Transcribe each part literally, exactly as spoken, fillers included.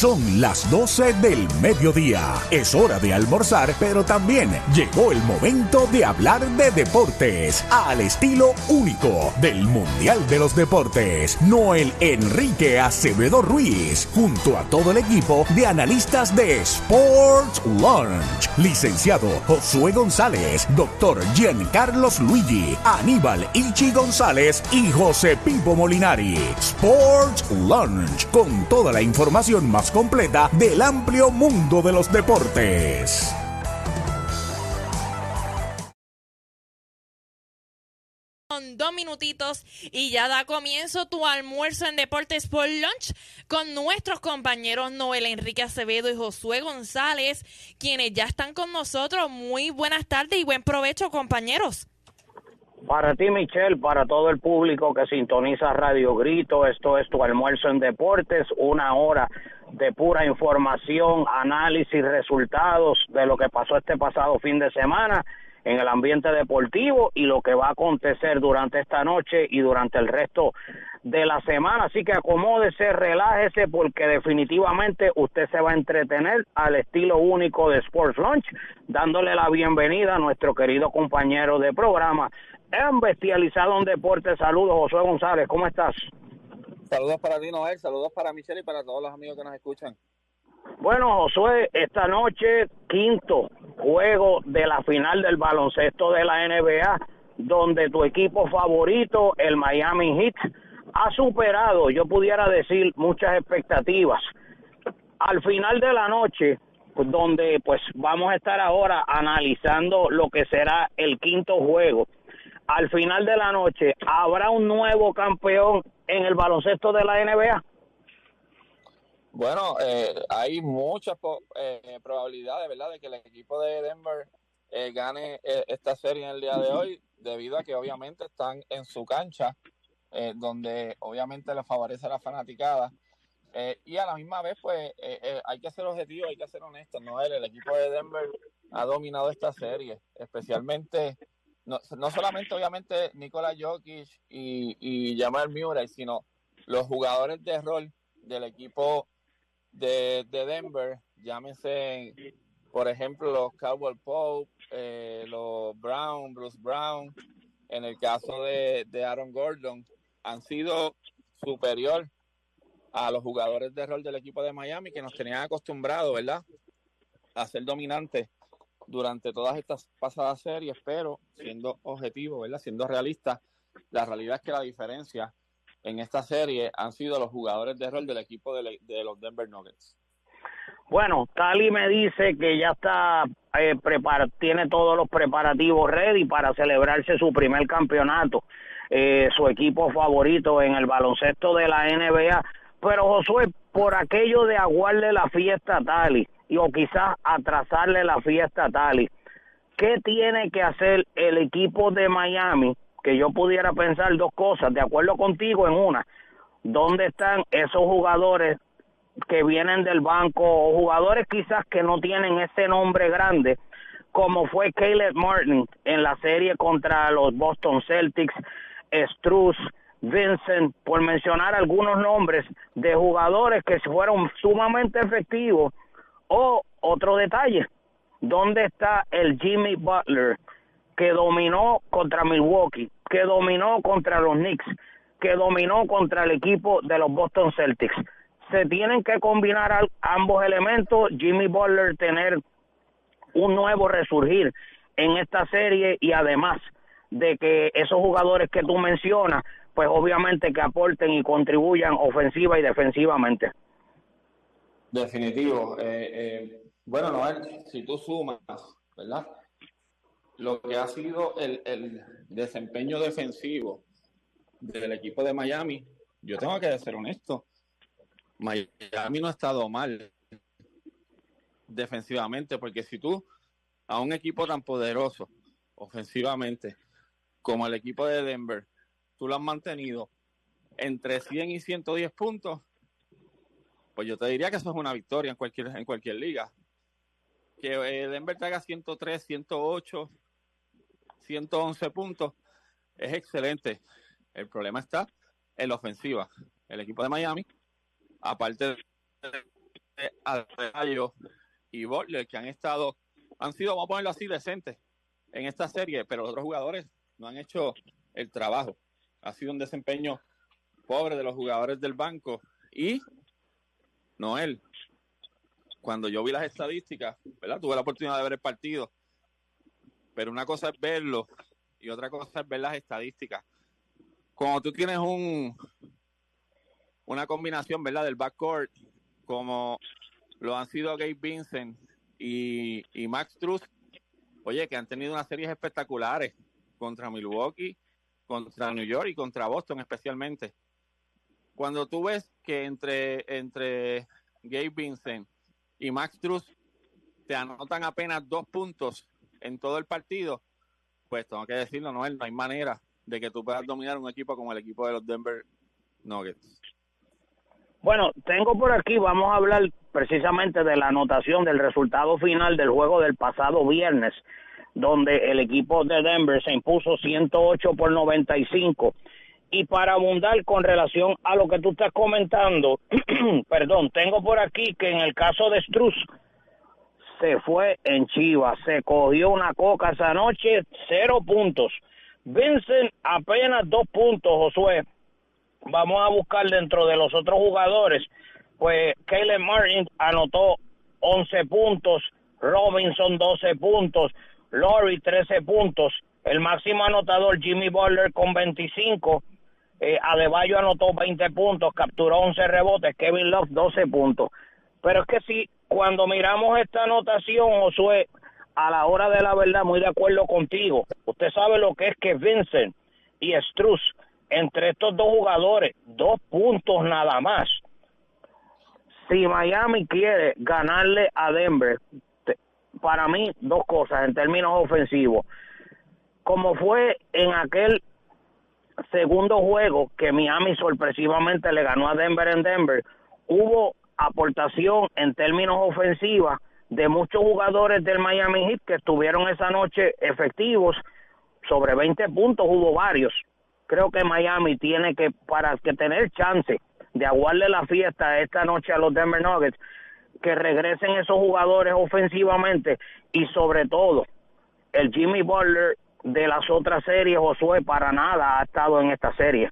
Son las doce del mediodía. Es hora de almorzar, pero también llegó el momento de hablar de deportes al estilo único del Mundial de los Deportes. Noel Enrique Acevedo Ruiz, junto a todo el equipo de analistas de Sports Lunch. Licenciado Josué González, doctor Giancarlos Luigi, Aníbal Ichi González y José Pipo Molinari. Sports Lunch, con toda la información más completa del amplio mundo de los deportes. Con dos minutitos y ya da comienzo tu almuerzo en Deportes por Lunch con nuestros compañeros Noel Enrique Acevedo y Josué González, quienes ya están con nosotros. Muy buenas tardes y buen provecho, compañeros. Para ti, Michelle, para todo el público que sintoniza Radio Grito, esto es tu almuerzo en deportes, una hora de pura información, análisis, resultados de lo que pasó este pasado fin de semana en el ambiente deportivo y lo que va a acontecer durante esta noche y durante el resto de la semana. Así que acomódese, relájese, porque definitivamente usted se va a entretener al estilo único de Sports Lunch, dándole la bienvenida a nuestro querido compañero de programa, Embestializado en Deportes. Saludos, Josué González, ¿cómo estás? Saludos para ti, Noel, saludos para Michelle y para todos los amigos que nos escuchan. Bueno, Josué, esta noche, quinto juego de la final del baloncesto de la N B A, donde tu equipo favorito, el Miami Heat, ha superado, yo pudiera decir, muchas expectativas. Al final de la noche, donde pues vamos a estar ahora analizando lo que será el quinto juego, al final de la noche, ¿habrá un nuevo campeón en el baloncesto de la N B A? Bueno, eh, hay muchas eh, probabilidades, ¿verdad?, de que el equipo de Denver eh, gane eh, esta serie en el día de hoy, debido a que obviamente están en su cancha, eh, donde obviamente les favorece a la fanaticada, eh, y a la misma vez, pues, eh, eh, hay que ser objetivo, hay que ser honesto, ¿no? El, el equipo de Denver ha dominado esta serie, especialmente, no, no solamente obviamente Nikola Jokic y, y Jamal Murray, sino los jugadores de rol del equipo de, de Denver, llámense, por ejemplo, los Caldwell Pope, eh, los Brown, Bruce Brown, en el caso de, de Aaron Gordon, han sido superior a los jugadores de rol del equipo de Miami, que nos tenían acostumbrados, ¿verdad?, a ser dominantes durante todas estas pasadas series, pero siendo objetivo, ¿verdad?, siendo realista, la realidad es que la diferencia en esta serie han sido los jugadores de rol del equipo de, le, de los Denver Nuggets. Bueno, Tali me dice que ya está, eh, prepara, tiene todos los preparativos ready para celebrarse su primer campeonato, eh, su equipo favorito en el baloncesto de la N B A. Pero Josué, por aquello de aguarle la fiesta a Tali, y, o quizás atrasarle la fiesta a Tali, ¿qué tiene que hacer el equipo de Miami? Que yo pudiera pensar dos cosas, de acuerdo contigo en una. ¿Dónde están esos jugadores que vienen del banco, o jugadores quizás que no tienen ese nombre grande, como fue Caleb Martin en la serie contra los Boston Celtics, Strus, Vincent, por mencionar algunos nombres de jugadores que fueron sumamente efectivos? O otro detalle, ¿dónde está el Jimmy Butler, que dominó contra Milwaukee, que dominó contra los Knicks, que dominó contra el equipo de los Boston Celtics? Se tienen que combinar al, ambos elementos, Jimmy Butler tener un nuevo resurgir en esta serie, y además de que esos jugadores que tú mencionas, pues obviamente que aporten y contribuyan ofensiva y defensivamente. Definitivo. Eh, eh, bueno, Noel, si tú sumas, ¿verdad?, lo que ha sido el, el desempeño defensivo del equipo de Miami, yo tengo que ser honesto, Miami no ha estado mal defensivamente, porque si tú a un equipo tan poderoso ofensivamente como el equipo de Denver, tú lo has mantenido entre cien y ciento diez puntos, pues yo te diría que eso es una victoria en cualquier, en cualquier liga. Que eh, Denver te haga ciento tres, ciento ocho, ciento once puntos, es excelente. El problema está en la ofensiva. El equipo de Miami, aparte de Adebayo y Butler, que han estado, han sido, vamos a ponerlo así, decentes en esta serie, pero los otros jugadores no han hecho el trabajo. Ha sido un desempeño pobre de los jugadores del banco. Y Noel, cuando yo vi las estadísticas, ¿verdad? Tuve la oportunidad de ver el partido, pero una cosa es verlo y otra cosa es ver las estadísticas. Cuando tú tienes un una combinación, ¿verdad?, del backcourt, como lo han sido Gabe Vincent y, y Max Strus, oye, que han tenido unas series espectaculares contra Milwaukee, contra New York y contra Boston especialmente. Cuando tú ves que entre, entre Gabe Vincent y Max Strus te anotan apenas dos puntos en todo el partido, pues tengo que decirlo, no, no hay manera de que tú puedas dominar un equipo como el equipo de los Denver Nuggets. Bueno, tengo por aquí, vamos a hablar precisamente de la anotación del resultado final del juego del pasado viernes, donde el equipo de Denver se impuso ciento ocho por noventa y cinco. Y para abundar con relación a lo que tú estás comentando, perdón, tengo por aquí que en el caso de Strus, se fue en Chivas, se cogió una coca esa noche, cero puntos. Vincent apenas dos puntos, Josué. Vamos a buscar dentro de los otros jugadores, pues Caleb Martin anotó once puntos, Robinson doce puntos, Laurie trece puntos, el máximo anotador Jimmy Butler con veinticinco, eh, Adebayo anotó veinte puntos, capturó once rebotes, Kevin Love doce puntos. Pero es que si cuando miramos esta anotación, Josué, a la hora de la verdad, muy de acuerdo contigo, usted sabe lo que es que Vincent y Strus, entre estos dos jugadores, dos puntos nada más. Si Miami quiere ganarle a Denver, te, para mí, dos cosas en términos ofensivos. Como fue en aquel segundo juego que Miami sorpresivamente le ganó a Denver en Denver, hubo aportación en términos ofensivos de muchos jugadores del Miami Heat que estuvieron esa noche efectivos, sobre veinte puntos hubo varios. Creo que Miami tiene que, para que tener chance de aguarle la fiesta esta noche a los Denver Nuggets, que regresen esos jugadores ofensivamente y sobre todo el Jimmy Butler de las otras series, Josué, para nada ha estado en esta serie.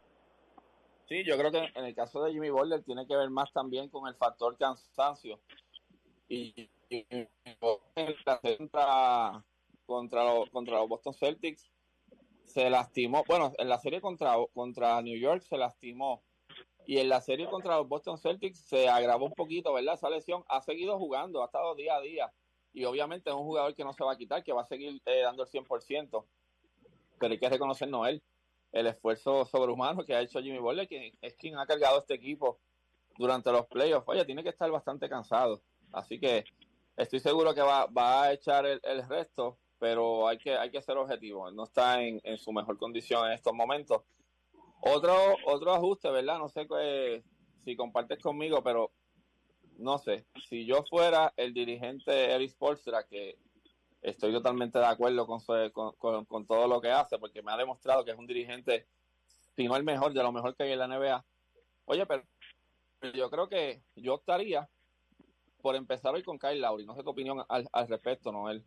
Sí, yo creo que en el caso de Jimmy Butler tiene que ver más también con el factor cansancio. Y, y, y en la contra, contra, los, contra los Boston Celtics se lastimó. Bueno, en la serie contra, contra New York se lastimó. Y en la serie contra los Boston Celtics se agravó un poquito, ¿verdad? Esa lesión. Ha seguido jugando, ha estado día a día. Y obviamente es un jugador que no se va a quitar, que va a seguir eh, dando el cien por ciento. Pero hay que reconocer, Noel, el esfuerzo sobrehumano que ha hecho Jimmy Butler, que es quien ha cargado este equipo durante los playoffs. Oye, tiene que estar bastante cansado. Así que estoy seguro que va, va a echar el, el resto, pero hay que, hay que ser objetivo. Él no está en, en su mejor condición en estos momentos. Otro, otro ajuste, ¿verdad? No sé eh, si compartes conmigo, pero no sé. Si yo fuera el dirigente Eric Spoelstra, que estoy totalmente de acuerdo con, su, con, con, con todo lo que hace, porque me ha demostrado que es un dirigente, si no el mejor, de lo mejor que hay en la N B A. Oye, pero yo creo que yo optaría por empezar hoy con Kyle Lowry. No sé tu opinión al, al respecto, Noel.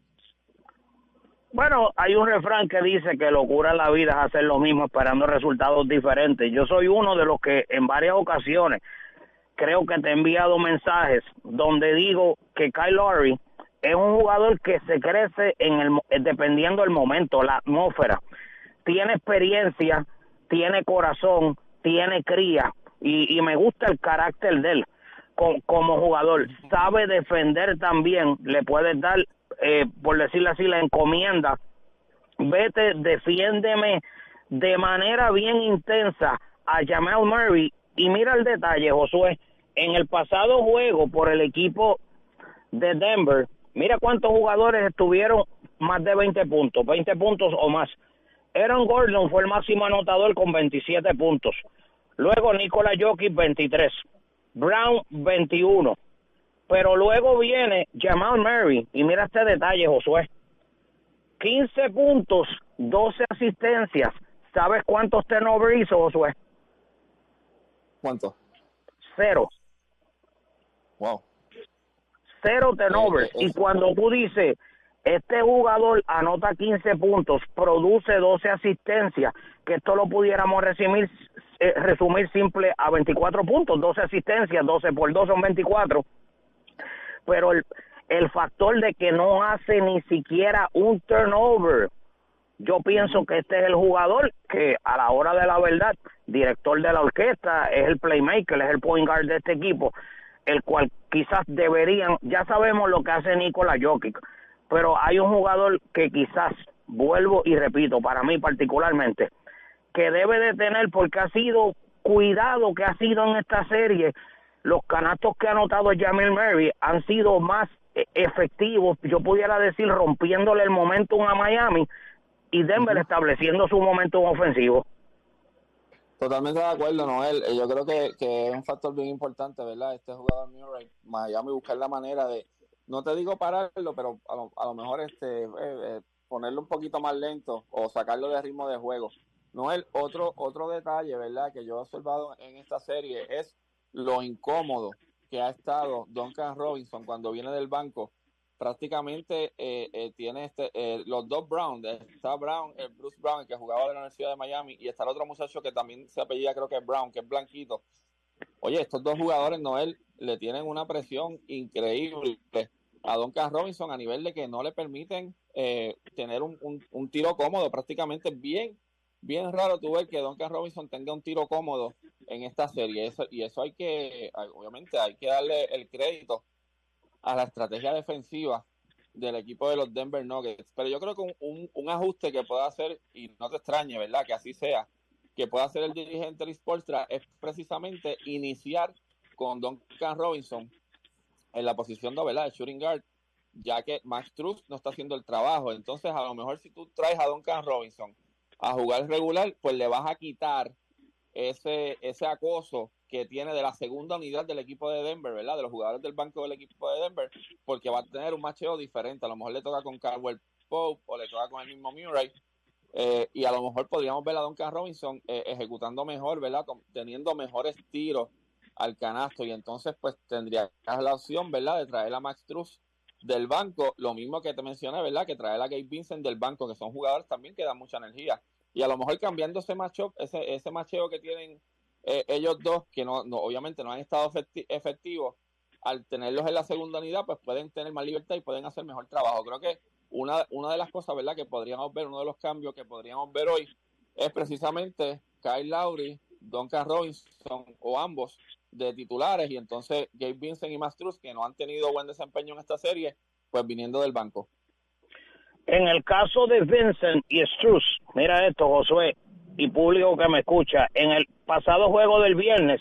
Bueno, hay un refrán que dice que locura en la vida es hacer lo mismo esperando resultados diferentes. Yo soy uno de los que en varias ocasiones creo que te he enviado mensajes donde digo que Kyle Lowry es un jugador que se crece en el dependiendo del momento, la atmósfera. Tiene experiencia, tiene corazón, tiene cría y, y me gusta el carácter de él como, como jugador. Sabe defender también, le puedes dar, eh, por decirlo así, la encomienda. Vete, defiéndeme de manera bien intensa a Jamal Murray. Y mira el detalle, Josué, en el pasado juego por el equipo de Denver, mira cuántos jugadores estuvieron más de veinte puntos, veinte puntos o más. Aaron Gordon fue el máximo anotador con veintisiete puntos. Luego Nikola Jokic, veintitrés. Brown, veintiuno. Pero luego viene Jamal Murray, y mira este detalle, Josué. quince puntos, doce asistencias. ¿Sabes cuántos turnovers hizo, Josué? ¿Cuánto? Cero. Wow. cero turnovers. Eh, eh, y cuando tú dices, este jugador anota quince puntos, produce doce asistencias, que esto lo pudiéramos resumir, eh, resumir simple a veinticuatro puntos, doce asistencias, doce por dos son veinticuatro. Pero el, el factor de que no hace ni siquiera un turnover, yo pienso que este es el jugador que a la hora de la verdad, director de la orquesta, es el playmaker, es el point guard de este equipo, el cual quizás deberían, ya sabemos lo que hace Nikola Jokic, pero hay un jugador que quizás, vuelvo y repito, para mí particularmente, que debe de tener, porque ha sido cuidado que ha sido en esta serie, los canastos que ha anotado Jamal Murray han sido más efectivos, yo pudiera decir, rompiéndole el momentum a Miami, y Denver uh-huh. estableciendo su momentum ofensivo. Totalmente de acuerdo, Noel. Yo creo que, que es un factor bien importante, ¿verdad? Este jugador Murray, Miami, buscar la manera de, no te digo pararlo, pero a lo, a lo mejor este eh, eh, ponerlo un poquito más lento o sacarlo de ritmo de juego. Noel, otro, otro detalle, ¿verdad?, que yo he observado en esta serie es lo incómodo que ha estado Duncan Robinson cuando viene del banco. Prácticamente eh, eh, tiene este eh, los dos Brown, está Brown, el Bruce Brown, el que jugaba de la Universidad de Miami, y está el otro muchacho que también se apellida, creo que es Brown, que es blanquito. Oye, estos dos jugadores, Noel, le tienen una presión increíble a Duncan Robinson a nivel de que no le permiten eh, tener un, un, un tiro cómodo. Prácticamente bien, bien raro tú ver que Duncan Robinson tenga un tiro cómodo en esta serie. Eso, y eso hay que, obviamente, hay que darle el crédito a la estrategia defensiva del equipo de los Denver Nuggets. Pero yo creo que un, un, un ajuste que pueda hacer, y no te extrañe, ¿verdad?, que así sea, que pueda hacer el dirigente Erik Spoelstra es precisamente iniciar con Duncan Robinson en la posición de, ¿verdad?, de shooting guard, ya que Max Strus no está haciendo el trabajo. Entonces, a lo mejor si tú traes a Duncan Robinson a jugar regular, pues le vas a quitar ese, ese acoso que tiene de la segunda unidad del equipo de Denver, ¿verdad?, de los jugadores del banco del equipo de Denver, porque va a tener un macheo diferente. A lo mejor le toca con Caldwell Pope o le toca con el mismo Murray, eh, y a lo mejor podríamos ver a Duncan Robinson eh, ejecutando mejor, ¿verdad?, con, teniendo mejores tiros al canasto, y entonces pues tendría la opción, ¿verdad?, de traer a Max Strus del banco, lo mismo que te mencioné, ¿verdad?, que traer a Gabe Vincent del banco, que son jugadores también que dan mucha energía, y a lo mejor cambiando ese matchup, ese, ese macheo que tienen Eh, ellos dos, que no, no obviamente no han estado efecti- efectivos, al tenerlos en la segunda unidad, pues pueden tener más libertad y pueden hacer mejor trabajo. Creo que una, una de las cosas, ¿verdad?, que podríamos ver, uno de los cambios que podríamos ver hoy, es precisamente Kyle Lowry, Duncan Robinson, o ambos, de titulares, y entonces Gabe Vincent y Max Strus, que no han tenido buen desempeño en esta serie, pues viniendo del banco. En el caso de Vincent y Strus, mira esto, Josué, y público que me escucha, en el pasado juego del viernes,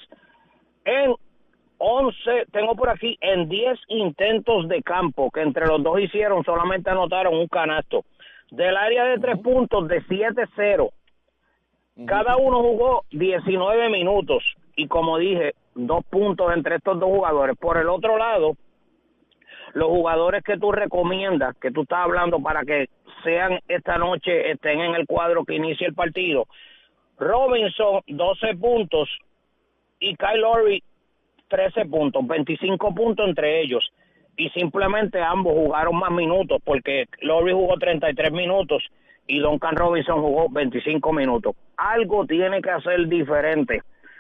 en once, tengo por aquí, en diez intentos de campo que entre los dos hicieron, solamente anotaron un canasto. Del área de tres uh-huh. puntos, de siete cero. Uh-huh. Cada uno jugó diecinueve minutos, y como dije, dos puntos entre estos dos jugadores. Por el otro lado, los jugadores que tú recomiendas, que tú estás hablando para que sean esta noche, estén en el cuadro que inicie el partido. Robinson, doce puntos, y Kyle Lowry, trece puntos, veinticinco puntos entre ellos. Y simplemente ambos jugaron más minutos, porque Lowry jugó treinta y tres minutos y Duncan Robinson jugó veinticinco minutos. Algo tiene que hacer diferente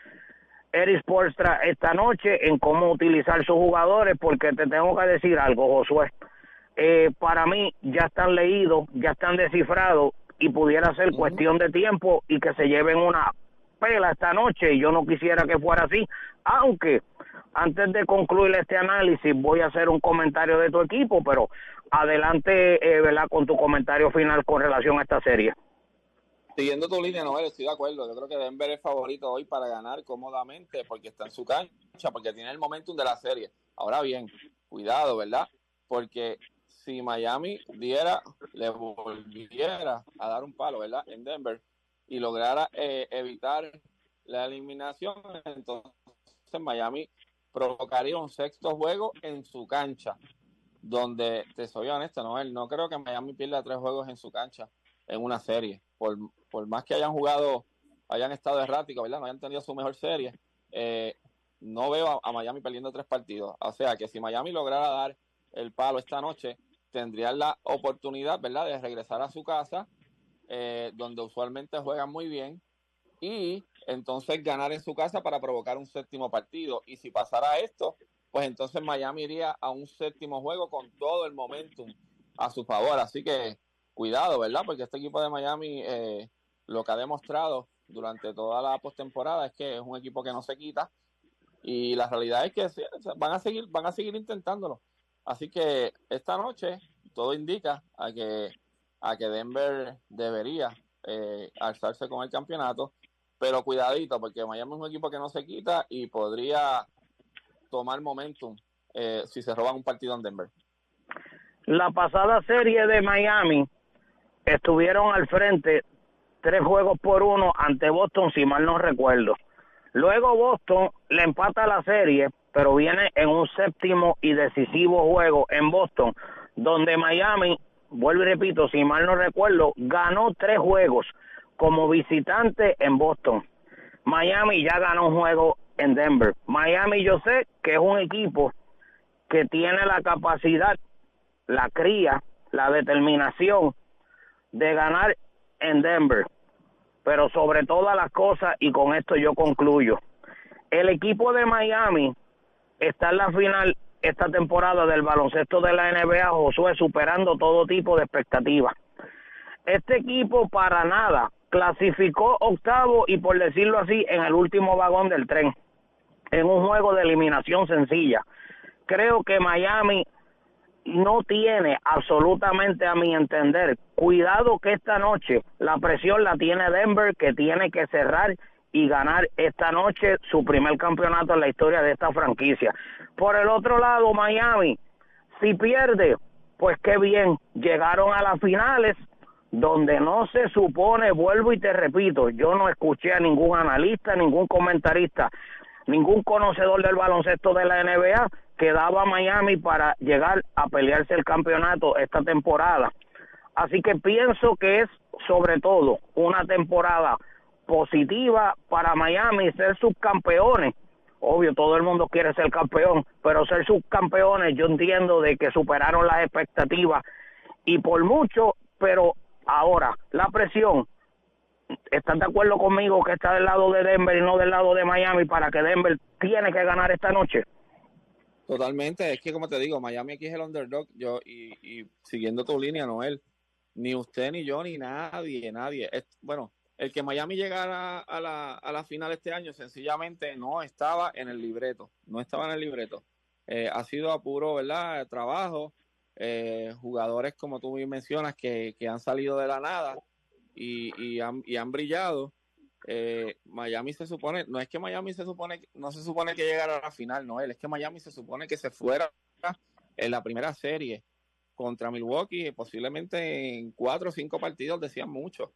Erik Spoelstra esta noche en cómo utilizar sus jugadores, porque te tengo que decir algo, Josué. Eh, para mí ya están leídos, ya están descifrados, y pudiera ser uh-huh. cuestión de tiempo y que se lleven una pela esta noche, y yo no quisiera que fuera así, aunque antes de concluir este análisis voy a hacer un comentario de tu equipo, pero adelante, eh, ¿verdad?, con tu comentario final con relación a esta serie. Siguiendo tu línea, Noel, estoy de acuerdo. Yo creo que Denver es favorito hoy para ganar cómodamente, porque está en su cancha, porque tiene el momentum de la serie. Ahora bien, cuidado, ¿verdad?, porque si Miami diera, le volviera a dar un palo, ¿verdad?, en Denver, y lograra eh, evitar la eliminación, entonces Miami provocaría un sexto juego en su cancha, donde, te soy honesto, Noel, no creo que Miami pierda tres juegos en su cancha en una serie, por, por más que hayan jugado, hayan estado erráticos, ¿verdad?, no hayan tenido su mejor serie, eh, no veo a, a Miami perdiendo tres partidos. O sea que si Miami lograra dar el palo esta noche, tendrían la oportunidad, ¿verdad?, de regresar a su casa, eh, donde usualmente juegan muy bien, y entonces ganar en su casa para provocar un séptimo partido. Y si pasara esto, pues entonces Miami iría a un séptimo juego con todo el momentum a su favor. Así que cuidado, ¿verdad? Porque este equipo de Miami, eh, lo que ha demostrado durante toda la postemporada es que es un equipo que no se quita, y la realidad es que van a seguir, van a seguir intentándolo. Así que esta noche todo indica a que, a que Denver debería eh, alzarse con el campeonato, pero cuidadito, porque Miami es un equipo que no se quita y podría tomar momentum eh, si se roban un partido en Denver. La pasada serie de Miami estuvieron al frente tres juegos por uno ante Boston, si mal no recuerdo. Luego Boston le empata la serie, pero viene en un séptimo y decisivo juego en Boston, donde Miami, vuelvo y repito, si mal no recuerdo, ganó tres juegos como visitante en Boston. Miami ya ganó un juego en Denver. Miami, yo sé que es un equipo que tiene la capacidad, la cría, la determinación de ganar en Denver. Pero sobre todas las cosas, y con esto yo concluyo, el equipo de Miami está en la final esta temporada del baloncesto de la N B A, Josué, superando todo tipo de expectativas. Este equipo para nada clasificó octavo y, por decirlo así, en el último vagón del tren, en un juego de eliminación sencilla. Creo que Miami no tiene absolutamente, a mi entender, cuidado que esta noche la presión la tiene Denver, que tiene que cerrar y ganar esta noche su primer campeonato en la historia de esta franquicia. Por el otro lado, Miami, si pierde, pues qué bien, llegaron a las finales, donde no se supone, vuelvo y te repito, yo no escuché a ningún analista, ningún comentarista, ningún conocedor del baloncesto de la N B A que daba a Miami para llegar a pelearse el campeonato esta temporada. Así que pienso que es sobre todo una temporada positiva para Miami, ser subcampeones. Obvio, todo el mundo quiere ser campeón, pero ser subcampeones yo entiendo de que superaron las expectativas y por mucho, pero ahora la presión, ¿están de acuerdo conmigo que está del lado de Denver y no del lado de Miami para que Denver tiene que ganar esta noche? Totalmente, es que como te digo, Miami aquí es el underdog, yo y, y siguiendo tu línea, Noel, ni usted, ni yo, ni nadie, nadie, es, bueno, el que Miami llegara a la, a la final este año sencillamente no estaba en el libreto, no estaba en el libreto, eh, ha sido a puro, ¿verdad?, trabajo, eh, jugadores como tú mencionas que, que han salido de la nada y, y, han, y han brillado. Eh, Miami se supone, no es que Miami se supone, no se supone que llegara a la final, no, es que Miami se supone que se fuera en la primera serie contra Milwaukee, posiblemente en cuatro o cinco partidos, decían mucho.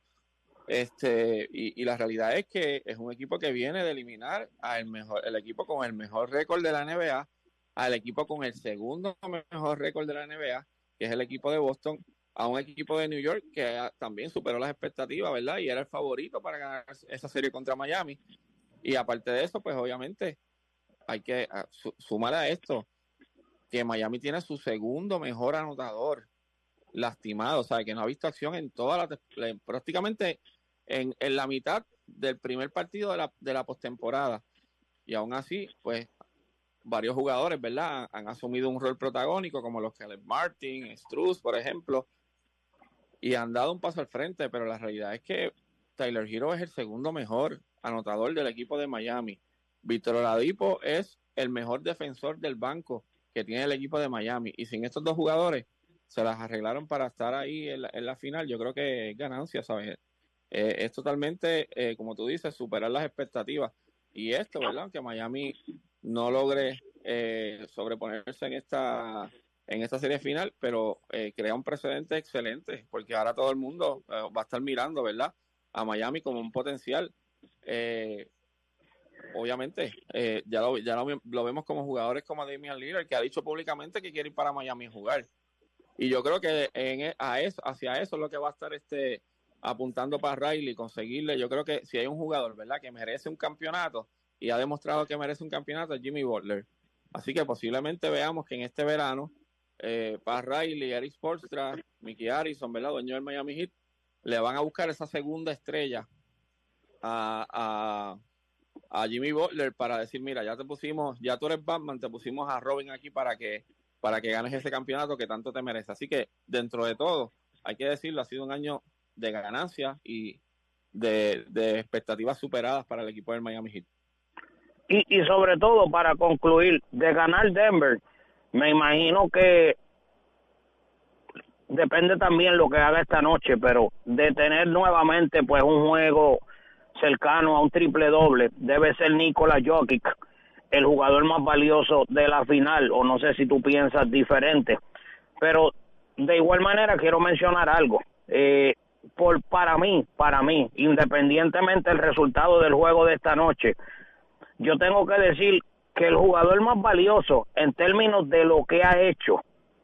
Este, y, y la realidad es que es un equipo que viene de eliminar al mejor, el equipo con el mejor récord de la N B A, al equipo con el segundo mejor récord de la N B A, que es el equipo de Boston, a un equipo de New York que también superó las expectativas, ¿verdad? Y era el favorito para ganar esa serie contra Miami. Y aparte de eso, pues obviamente hay que sumar a esto que Miami tiene su segundo mejor anotador lastimado, o sea, que no ha visto acción en toda la, prácticamente en, en la mitad del primer partido de la, de la postemporada. Y aún así, pues varios jugadores, ¿verdad?, han, han asumido un rol protagónico, como los Caleb Martin, Struz, por ejemplo, y han dado un paso al frente, pero la realidad es que Tyler Hero es el segundo mejor anotador del equipo de Miami. Víctor Oladipo es el mejor defensor del banco que tiene el equipo de Miami, y sin estos dos jugadores se las arreglaron para estar ahí en la, en la final. Yo creo que es ganancia, ¿sabes? Eh, es totalmente, eh, como tú dices, superar las expectativas, y esto, ¿verdad?, aunque Miami no logre eh, sobreponerse en esta en esta serie final, pero eh, crea un precedente excelente, porque ahora todo el mundo eh, va a estar mirando, ¿verdad?, a Miami como un potencial. Eh, obviamente, eh, ya, lo, ya lo, lo vemos como jugadores como Damian Lillard, que ha dicho públicamente que quiere ir para Miami a jugar. Y yo creo que en, a eso, hacia eso es lo que va a estar este apuntando para Riley, conseguirle. Yo creo que si hay un jugador, ¿verdad?, que merece un campeonato y ha demostrado que merece un campeonato, es Jimmy Butler. Así que posiblemente veamos que en este verano eh, Pat Riley, Eric Spoelstra, Mickey Harrison, ¿verdad? Dueño del Miami Heat, le van a buscar esa segunda estrella a, a, a Jimmy Butler para decir, mira, ya te pusimos, ya tú eres Batman, te pusimos a Robin aquí para que, para que ganes ese campeonato que tanto te merece. Así que, dentro de todo, hay que decirlo, ha sido un año de ganancias y de, de expectativas superadas para el equipo del Miami Heat. Y, y sobre todo, para concluir, de ganar Denver, me imagino que depende también lo que haga esta noche, pero de tener nuevamente pues un juego cercano a un triple doble, debe ser Nikola Jokic, el jugador más valioso de la final, o no sé si tú piensas diferente, pero de igual manera quiero mencionar algo, eh, por para mí, para mí, independientemente del resultado del juego de esta noche, yo tengo que decir que el jugador más valioso en términos de lo que ha hecho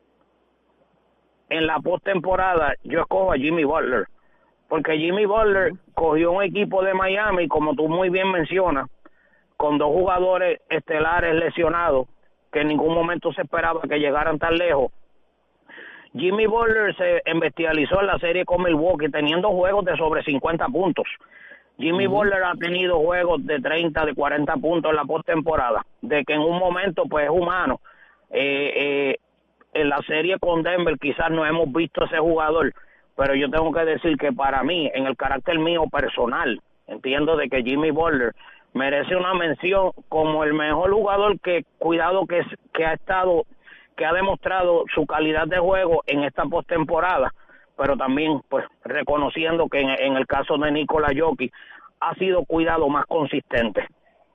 en la postemporada, yo escojo a Jimmy Butler, porque Jimmy Butler cogió un equipo de Miami, como tú muy bien mencionas, con dos jugadores estelares lesionados, que en ningún momento se esperaba que llegaran tan lejos. Jimmy Butler se embestializó en la serie con Milwaukee, teniendo juegos de sobre cincuenta puntos. Jimmy uh-huh. Butler ha tenido juegos de treinta, de cuarenta puntos en la postemporada, de que en un momento pues es humano. Eh, eh, en la serie con Denver quizás no hemos visto ese jugador, pero yo tengo que decir que para mí, en el carácter mío personal, entiendo de que Jimmy Butler merece una mención como el mejor jugador que, cuidado, que, que ha estado, que ha demostrado su calidad de juego en esta postemporada, pero también pues reconociendo que en, en el caso de Nikola Jokic ha sido cuidado más consistente.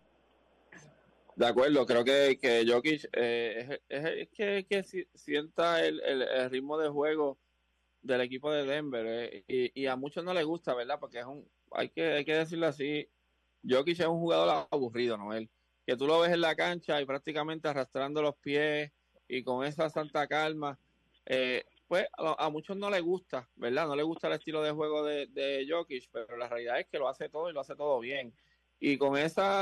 De acuerdo, creo que, que Jokic eh, es, es, es que, que sienta el, el, el ritmo de juego del equipo de Denver eh, y, y a muchos no les gusta, ¿verdad? Porque es un, hay que, hay que decirlo así, Jokic es un jugador aburrido, ¿no? Él, que tú lo ves en la cancha y prácticamente arrastrando los pies y con esa santa calma, eh, pues a, a muchos no les gusta, ¿verdad? No les gusta el estilo de juego de, de Jokic, pero la realidad es que lo hace todo y lo hace todo bien. Y con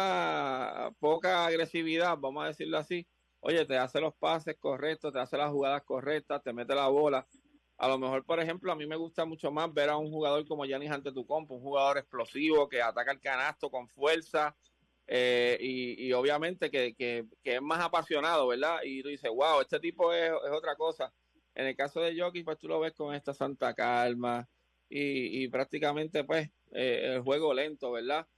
esa poca agresividad, vamos a decirlo así, oye, te hace los pases correctos, te hace las jugadas correctas, te mete la bola. A lo mejor, por ejemplo, a mí me gusta mucho más ver a un jugador como Giannis Antetokounmpo, un jugador explosivo que ataca el canasto con fuerza eh, y, y obviamente que, que, que es más apasionado, ¿verdad? Y tú dices, wow, este tipo es, es otra cosa. En el caso de Jokic, pues tú lo ves con esta santa calma y, y prácticamente, pues, eh, el juego lento, ¿verdad?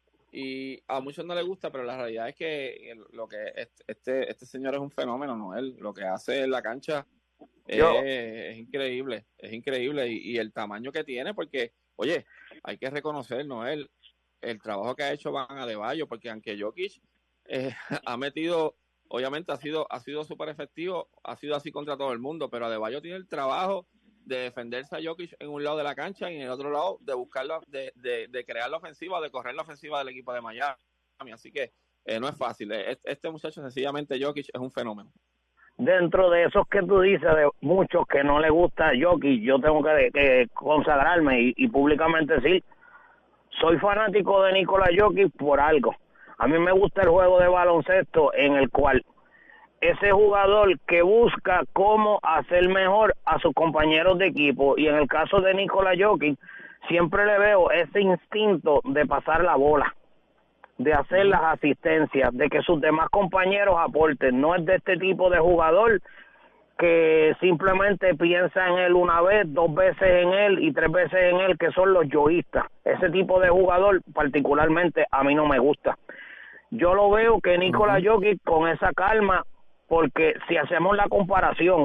Y a muchos no les gusta, pero la realidad es que lo que este este señor es un fenómeno, ¿no? Él lo que hace en la cancha es, es increíble, es increíble y, y el tamaño que tiene, porque, oye, hay que reconocer, ¿no? Él, el trabajo que ha hecho Bam Adebayo, porque aunque Jokic eh, ha metido, obviamente ha sido ha sido súper efectivo, ha sido así contra todo el mundo, pero Adebayo tiene el trabajo de defenderse a Jokic en un lado de la cancha y en el otro lado de buscarlo, de, de, de crear la ofensiva, de correr la ofensiva del equipo de Miami. Así que eh, no es fácil. Este, este muchacho, sencillamente, Jokic es un fenómeno. Dentro de esos que tú dices, de muchos que no le gusta Jokic, yo tengo que, que consagrarme y, y públicamente decir, soy fanático de Nikola Jokic por algo. A mí me gusta el juego de baloncesto en el cual ese jugador que busca cómo hacer mejor a sus compañeros de equipo, y en el caso de Nikola Jokic, siempre le veo ese instinto de pasar la bola, de hacer las asistencias, de que sus demás compañeros aporten. No es de este tipo de jugador que simplemente piensa en él una vez, dos veces en él y tres veces en él, que son los yoístas. Ese tipo de jugador particularmente a mí no me gusta. Yo lo veo que Nikola Jokic con esa calma, porque si hacemos la comparación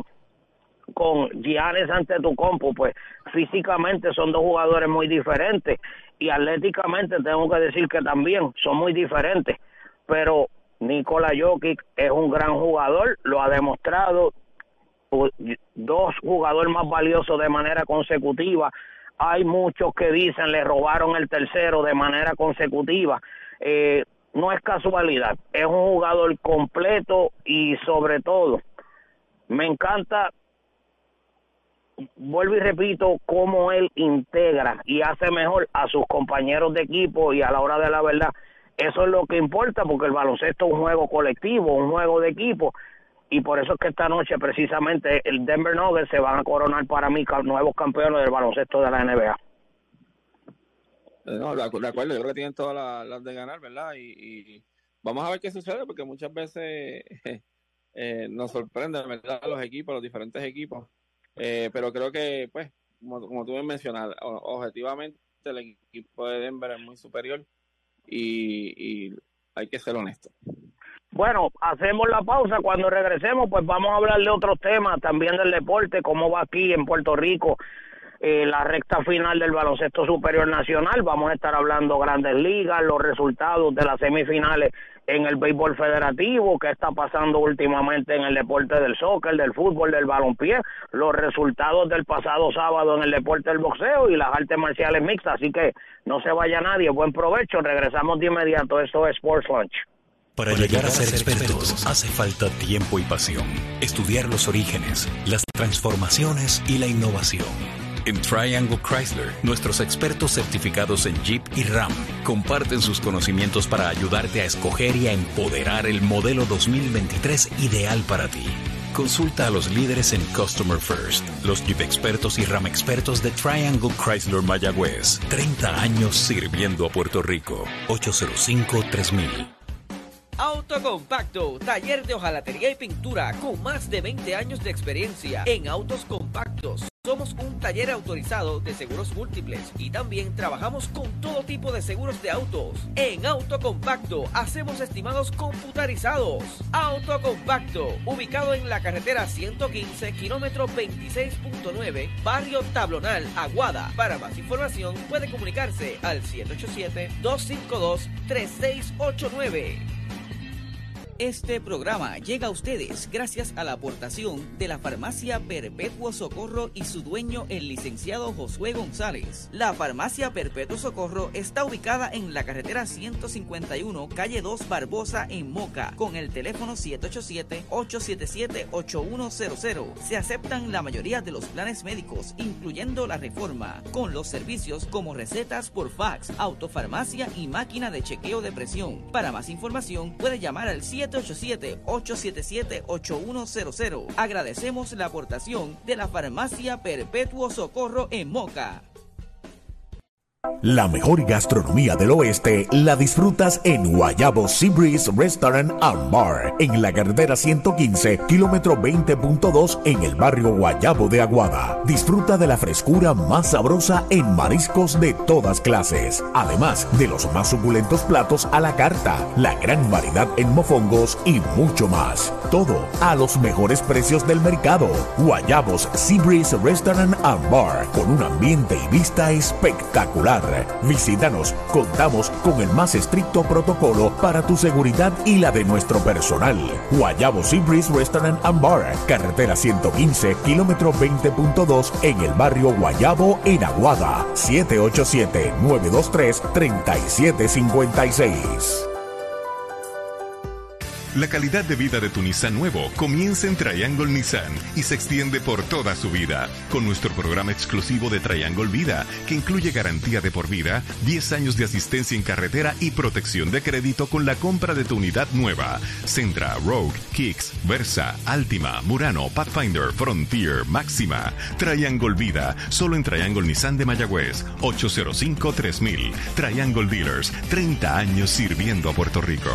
con Giannis Antetokounmpo, pues físicamente son dos jugadores muy diferentes y atléticamente tengo que decir que también son muy diferentes, pero Nikola Jokic es un gran jugador, lo ha demostrado, dos jugadores más valiosos de manera consecutiva. Hay muchos que dicen le robaron el tercero de manera consecutiva. eh, No es casualidad, es un jugador completo y sobre todo, me encanta, vuelvo y repito, cómo él integra y hace mejor a sus compañeros de equipo y a la hora de la verdad, eso es lo que importa porque el baloncesto es un juego colectivo, un juego de equipo y por eso es que esta noche precisamente el Denver Nuggets se van a coronar para mí nuevos campeones del baloncesto de la N B A. No, de acuerdo, yo creo que tienen todas las, las de ganar, ¿verdad? Y, y vamos a ver qué sucede, porque muchas veces eh, nos sorprenden, ¿verdad? Los equipos, los diferentes equipos, eh, pero creo que, pues, como, como tú me mencionas, objetivamente el equipo de Denver es muy superior y, y hay que ser honesto. Bueno, hacemos la pausa. Cuando regresemos, pues vamos a hablar de otros temas, también del deporte, cómo va aquí en Puerto Rico eh, la recta final del baloncesto superior nacional. Vamos a estar hablando grandes ligas, los resultados de las semifinales en el béisbol federativo, qué está pasando últimamente en el deporte del soccer, del fútbol, del balompié, los resultados del pasado sábado en el deporte del boxeo y las artes marciales mixtas. Así que no se vaya nadie, buen provecho, regresamos de inmediato. Esto es Sports Lunch. Para llegar a ser expertos hace falta tiempo y pasión. Estudiar los orígenes, las transformaciones y la innovación. En Triangle Chrysler, nuestros expertos certificados en Jeep y Ram comparten sus conocimientos para ayudarte a escoger y a empoderar el modelo dos mil veintitrés ideal para ti. Consulta a los líderes en Customer First, los Jeep expertos y Ram expertos de Triangle Chrysler Mayagüez. treinta años sirviendo a Puerto Rico. ocho cero cinco, tres mil. Autocompacto, taller de hojalatería y pintura con más de veinte años de experiencia en autos compactos. Somos un taller autorizado de seguros múltiples y también trabajamos con todo tipo de seguros de autos. En Autocompacto hacemos estimados computarizados. Autocompacto, ubicado en la carretera ciento quince, kilómetro veintiséis punto nueve, barrio Tablonal, Aguada. Para más información puede comunicarse al siete ocho siete, dos cinco dos, tres seis ocho nueve. Este programa llega a ustedes gracias a la aportación de la Farmacia Perpetuo Socorro y su dueño, el licenciado Josué González. La Farmacia Perpetuo Socorro está ubicada en la carretera ciento cincuenta y uno, calle dos Barbosa, en Moca, con el teléfono siete ocho siete, ocho siete siete, ocho uno cero cero. Se aceptan la mayoría de los planes médicos, incluyendo la Reforma, con los servicios como recetas por fax, autofarmacia y máquina de chequeo de presión. Para más información, puede llamar al siete ocho siete, ocho siete siete, ocho uno cero cero. Agradecemos la aportación de la Farmacia Perpetuo Socorro en Moca. La mejor gastronomía del oeste la disfrutas en Guayabo Sea Breeze Restaurant and Bar, en la carretera ciento quince, kilómetro veinte punto dos, en el barrio Guayabo de Aguada. Disfruta de la frescura más sabrosa en mariscos de todas clases, además de los más suculentos platos a la carta, la gran variedad en mofongos y mucho más. Todo a los mejores precios del mercado. Guayabos Sea Breeze Restaurant and Bar, con un ambiente y vista espectacular. Visítanos, contamos con el más estricto protocolo para tu seguridad y la de nuestro personal. Guayabo Sea Breeze Restaurant and Bar, carretera ciento quince, kilómetro veinte punto dos, en el barrio Guayabo, en Aguada. siete ocho siete, nueve dos tres, tres siete cinco seis. La calidad de vida de tu Nissan nuevo comienza en Triangle Nissan y se extiende por toda su vida, con nuestro programa exclusivo de Triangle Vida, que incluye garantía de por vida, diez años de asistencia en carretera y protección de crédito con la compra de tu unidad nueva. Sentra, Rogue, Kicks, Versa, Altima, Murano, Pathfinder, Frontier, Máxima. Triangle Vida, solo en Triangle Nissan de Mayagüez, ocho cero cinco, tres mil. Triangle Dealers, treinta años sirviendo a Puerto Rico.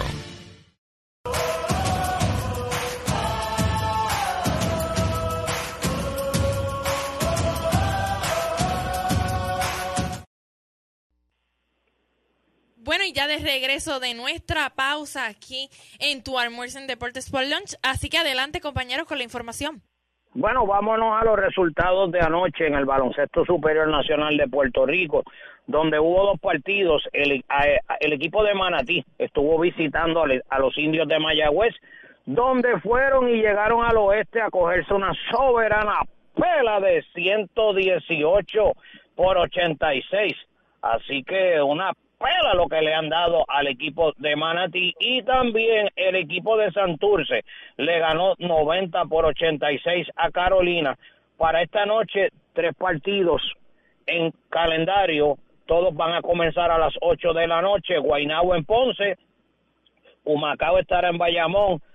Bueno, y ya de regreso de nuestra pausa aquí en tu almuerzo en Deportes por Lunch. Así que adelante, compañeros, con la información. Bueno, vámonos a los resultados de anoche en el Baloncesto Superior Nacional de Puerto Rico, donde hubo dos partidos. El, el equipo de Manatí estuvo visitando a los Indios de Mayagüez, donde fueron y llegaron al oeste a cogerse una soberana pela de ciento dieciocho por ochenta y seis. Así que una pela lo que le han dado al equipo de Manatí, y también el equipo de Santurce le ganó noventa por ochenta y seis a Carolina. Para esta noche, tres partidos en calendario, todos van a comenzar a las ocho de la noche. Guaynabo en Ponce, Humacao estará en Bayamón,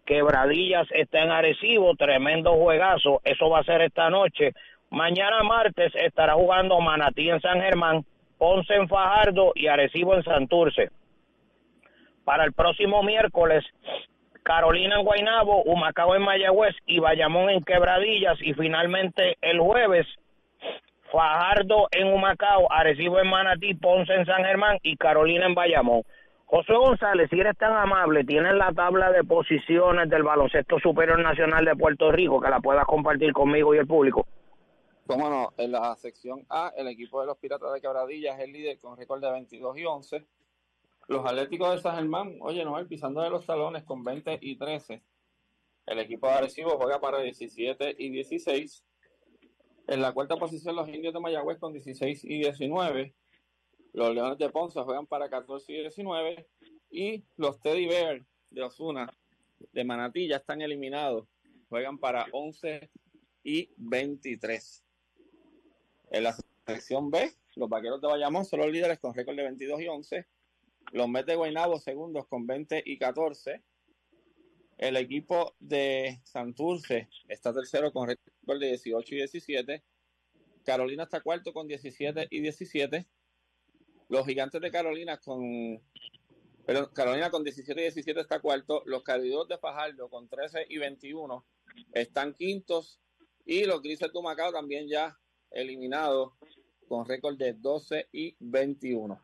Quebradillas está en Arecibo, tremendo juegazo, eso va a ser esta noche. Mañana martes estará jugando Manatí en San Germán, Ponce en Fajardo y Arecibo en Santurce. Para el próximo miércoles, Carolina en Guaynabo, Humacao en Mayagüez y Bayamón en Quebradillas. Y finalmente el jueves, Fajardo en Humacao, Arecibo en Manatí, Ponce en San Germán y Carolina en Bayamón. José González, si eres tan amable, tienes la tabla de posiciones del Baloncesto Superior Nacional de Puerto Rico, que la puedas compartir conmigo y el público. Cómo no, en la sección A, el equipo de los Piratas de Quebradillas es el líder con récord de veintidós y once. Los Atléticos de San Germán, oye, Noel, pisando de los talones con veinte y trece. El equipo de Arecibo juega para diecisiete y dieciséis. En la cuarta posición, los Indios de Mayagüez con dieciséis y diecinueve. Los Leones de Ponce juegan para catorce y diecinueve. Y los Teddy Bear de Osuna, de Manatí, ya están eliminados. Juegan para once y veintitrés. En la sección B, los Vaqueros de Bayamón son los líderes con récord de veintidós y once. Los Mets de Guaynabo segundos con veinte y catorce. El equipo de Santurce está tercero con récord de dieciocho y diecisiete. Carolina está cuarto con diecisiete y diecisiete. Los Gigantes de Carolina con perdón, Carolina con diecisiete y diecisiete está cuarto. Los Cariduros de Fajardo con trece y veintiuno están quintos. Y los Grises de Humacao también ya eliminados con récord de doce y veintiuno.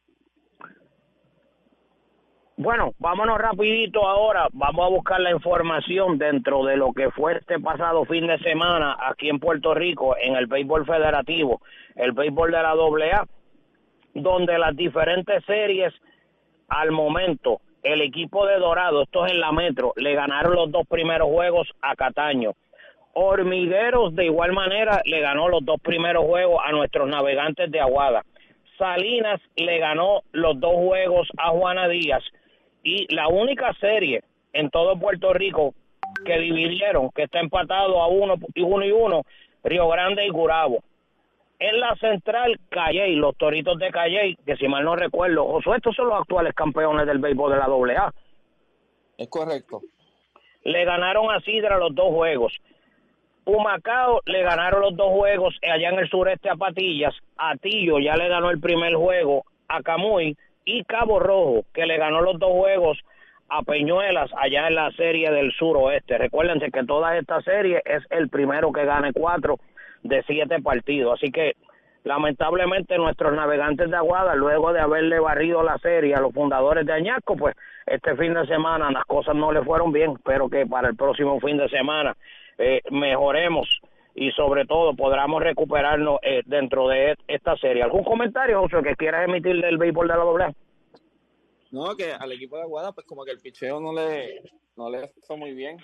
Bueno, vámonos rapidito ahora, vamos a buscar la información dentro de lo que fue este pasado fin de semana aquí en Puerto Rico en el béisbol federativo, el béisbol de la doble A, donde las diferentes series al momento, el equipo de Dorado, esto es en la Metro, le ganaron los dos primeros juegos a Cataño. Hormigueros de igual manera le ganó los dos primeros juegos a nuestros Navegantes de Aguada. Salinas le ganó los dos juegos a Juana Díaz. Y la única serie en todo Puerto Rico que dividieron, que está empatado a uno y uno y uno, Río Grande y Gurabo. En la central, Calley, los Toritos de Calley, que si mal no recuerdo, Josué, estos son los actuales campeones del béisbol de la doble A. Es correcto. Le ganaron a Sidra los dos juegos. Humacao le ganaron los dos juegos allá en el sureste a Patillas. Atillo ya le ganó el primer juego a Camuy. Y Cabo Rojo, que le ganó los dos juegos a Peñuelas allá en la serie del suroeste. Recuérdense que toda esta serie es el primero que gane cuatro de siete partidos. Así que, lamentablemente, nuestros Navegantes de Aguada, luego de haberle barrido la serie a los fundadores de Añasco, pues este fin de semana las cosas no le fueron bien. Espero que para el próximo fin de semana eh, mejoremos y sobre todo podamos recuperarnos eh, dentro de esta serie. ¿Algún comentario, José, que quieras emitir del béisbol de la doble A? No, que al equipo de Aguada, pues como que el picheo no le, no le fue muy bien,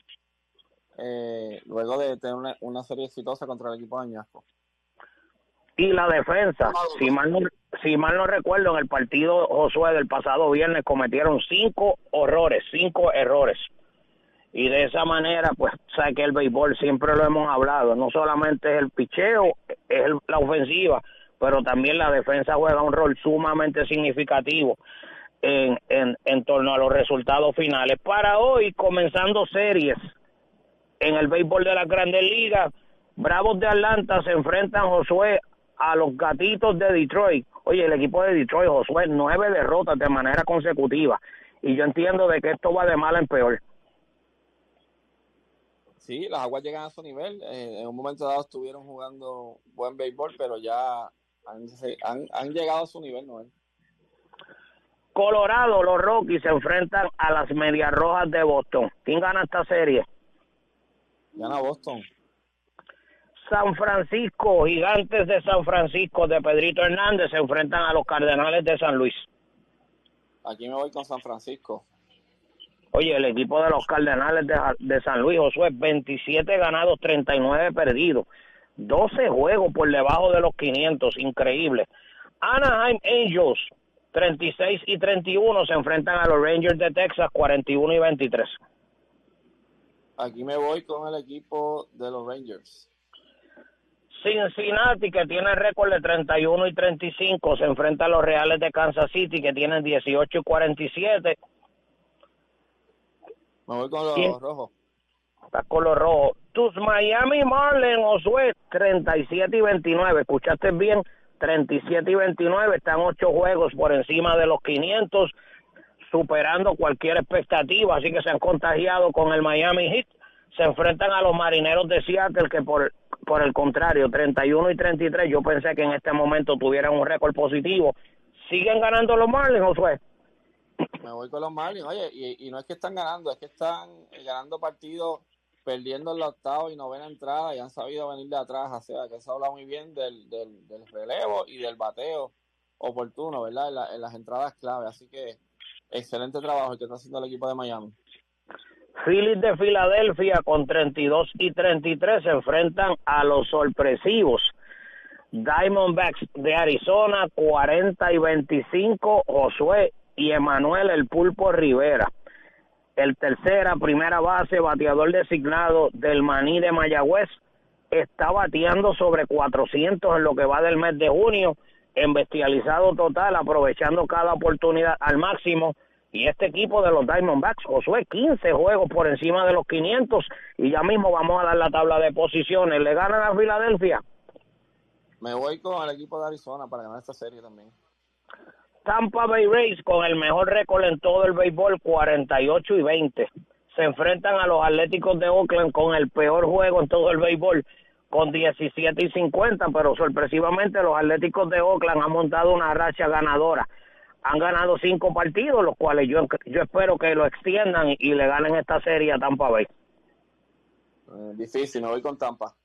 eh, luego de tener una, una serie exitosa contra el equipo de Añasco. Y la defensa, si mal no, si mal no recuerdo, en el partido, Josué, del pasado viernes cometieron cinco horrores, cinco errores. Y de esa manera, pues, sabe que el béisbol siempre lo hemos hablado, no solamente es el picheo, es el, la ofensiva, pero también la defensa juega un rol sumamente significativo en, en, en torno a los resultados finales. Para hoy, comenzando series en el béisbol de las Grandes Ligas, Bravos de Atlanta se enfrentan, Josué, a los Gatitos de Detroit. Oye, el equipo de Detroit, Josué, nueve derrotas de manera consecutiva, y yo entiendo de que esto va de mal en peor. Sí, las Aguas llegan a su nivel. Eh, en un momento dado estuvieron jugando buen béisbol, pero ya han, han, han llegado a su nivel, ¿no? Colorado, los Rockies se enfrentan a las Medias Rojas de Boston. ¿Quién gana esta serie? Gana Boston. San Francisco, Gigantes de San Francisco de Pedrito Hernández se enfrentan a los Cardenales de San Luis. Aquí me voy con San Francisco. Oye, el equipo de los Cardenales de, de San Luis, Josué, veintisiete ganados, treinta y nueve perdidos. doce juegos por debajo de los quinientos, increíble. Anaheim Angels, treinta y seis y treinta y uno, se enfrentan a los Rangers de Texas, cuarenta y uno y veintitrés. Aquí me voy con el equipo de los Rangers. Cincinnati, que tiene récord de treinta y uno y treinta y cinco, se enfrenta a los Reales de Kansas City, que tienen dieciocho y cuarenta y siete. Me voy con los ¿Quién? rojos. Estás con los rojos. Tus Miami Marlins, Josué, treinta y siete y veintinueve. ¿Escuchaste bien? treinta y siete y veintinueve. Están ocho juegos por encima de los quinientos, superando cualquier expectativa. Así que se han contagiado con el Miami Heat. Se enfrentan a los Marineros de Seattle, que por, por el contrario, treinta y uno y treinta y tres, yo pensé que en este momento tuvieran un récord positivo. ¿Siguen ganando los Marlins, Josué? Me voy con los Marlins. Oye, y, y no es que están ganando, es que están ganando partidos, perdiendo en la octava y novena entrada, y han sabido venir de atrás. O sea, que se habla muy bien del, del, del relevo y del bateo oportuno, ¿verdad? En, la, en las entradas clave. Así que excelente trabajo el que está haciendo el equipo de Miami. Phillies de Filadelfia con treinta y dos y treinta y tres se enfrentan a los sorpresivos Diamondbacks de Arizona, cuarenta y veinticinco, Josué y Emanuel El Pulpo Rivera. El tercera, primera base, bateador designado del Maní de Mayagüez, está bateando sobre cuatrocientos en lo que va del mes de junio, en bestializado total, aprovechando cada oportunidad al máximo. Y este equipo de los Diamondbacks, Josué, quince juegos por encima de los quinientos, y ya mismo vamos a dar la tabla de posiciones. ¿Le ganan a Filadelfia? Me voy con el equipo de Arizona para ganar esta serie también. Tampa Bay Rays, con el mejor récord en todo el béisbol, cuarenta y ocho y veinte. Se enfrentan a los Atléticos de Oakland con el peor juego en todo el béisbol, con diecisiete y cincuenta, pero sorpresivamente los Atléticos de Oakland han montado una racha ganadora. Han ganado cinco partidos, los cuales yo, yo espero que lo extiendan y, y le ganen esta serie a Tampa Bay. Eh, difícil, me voy con Tampa.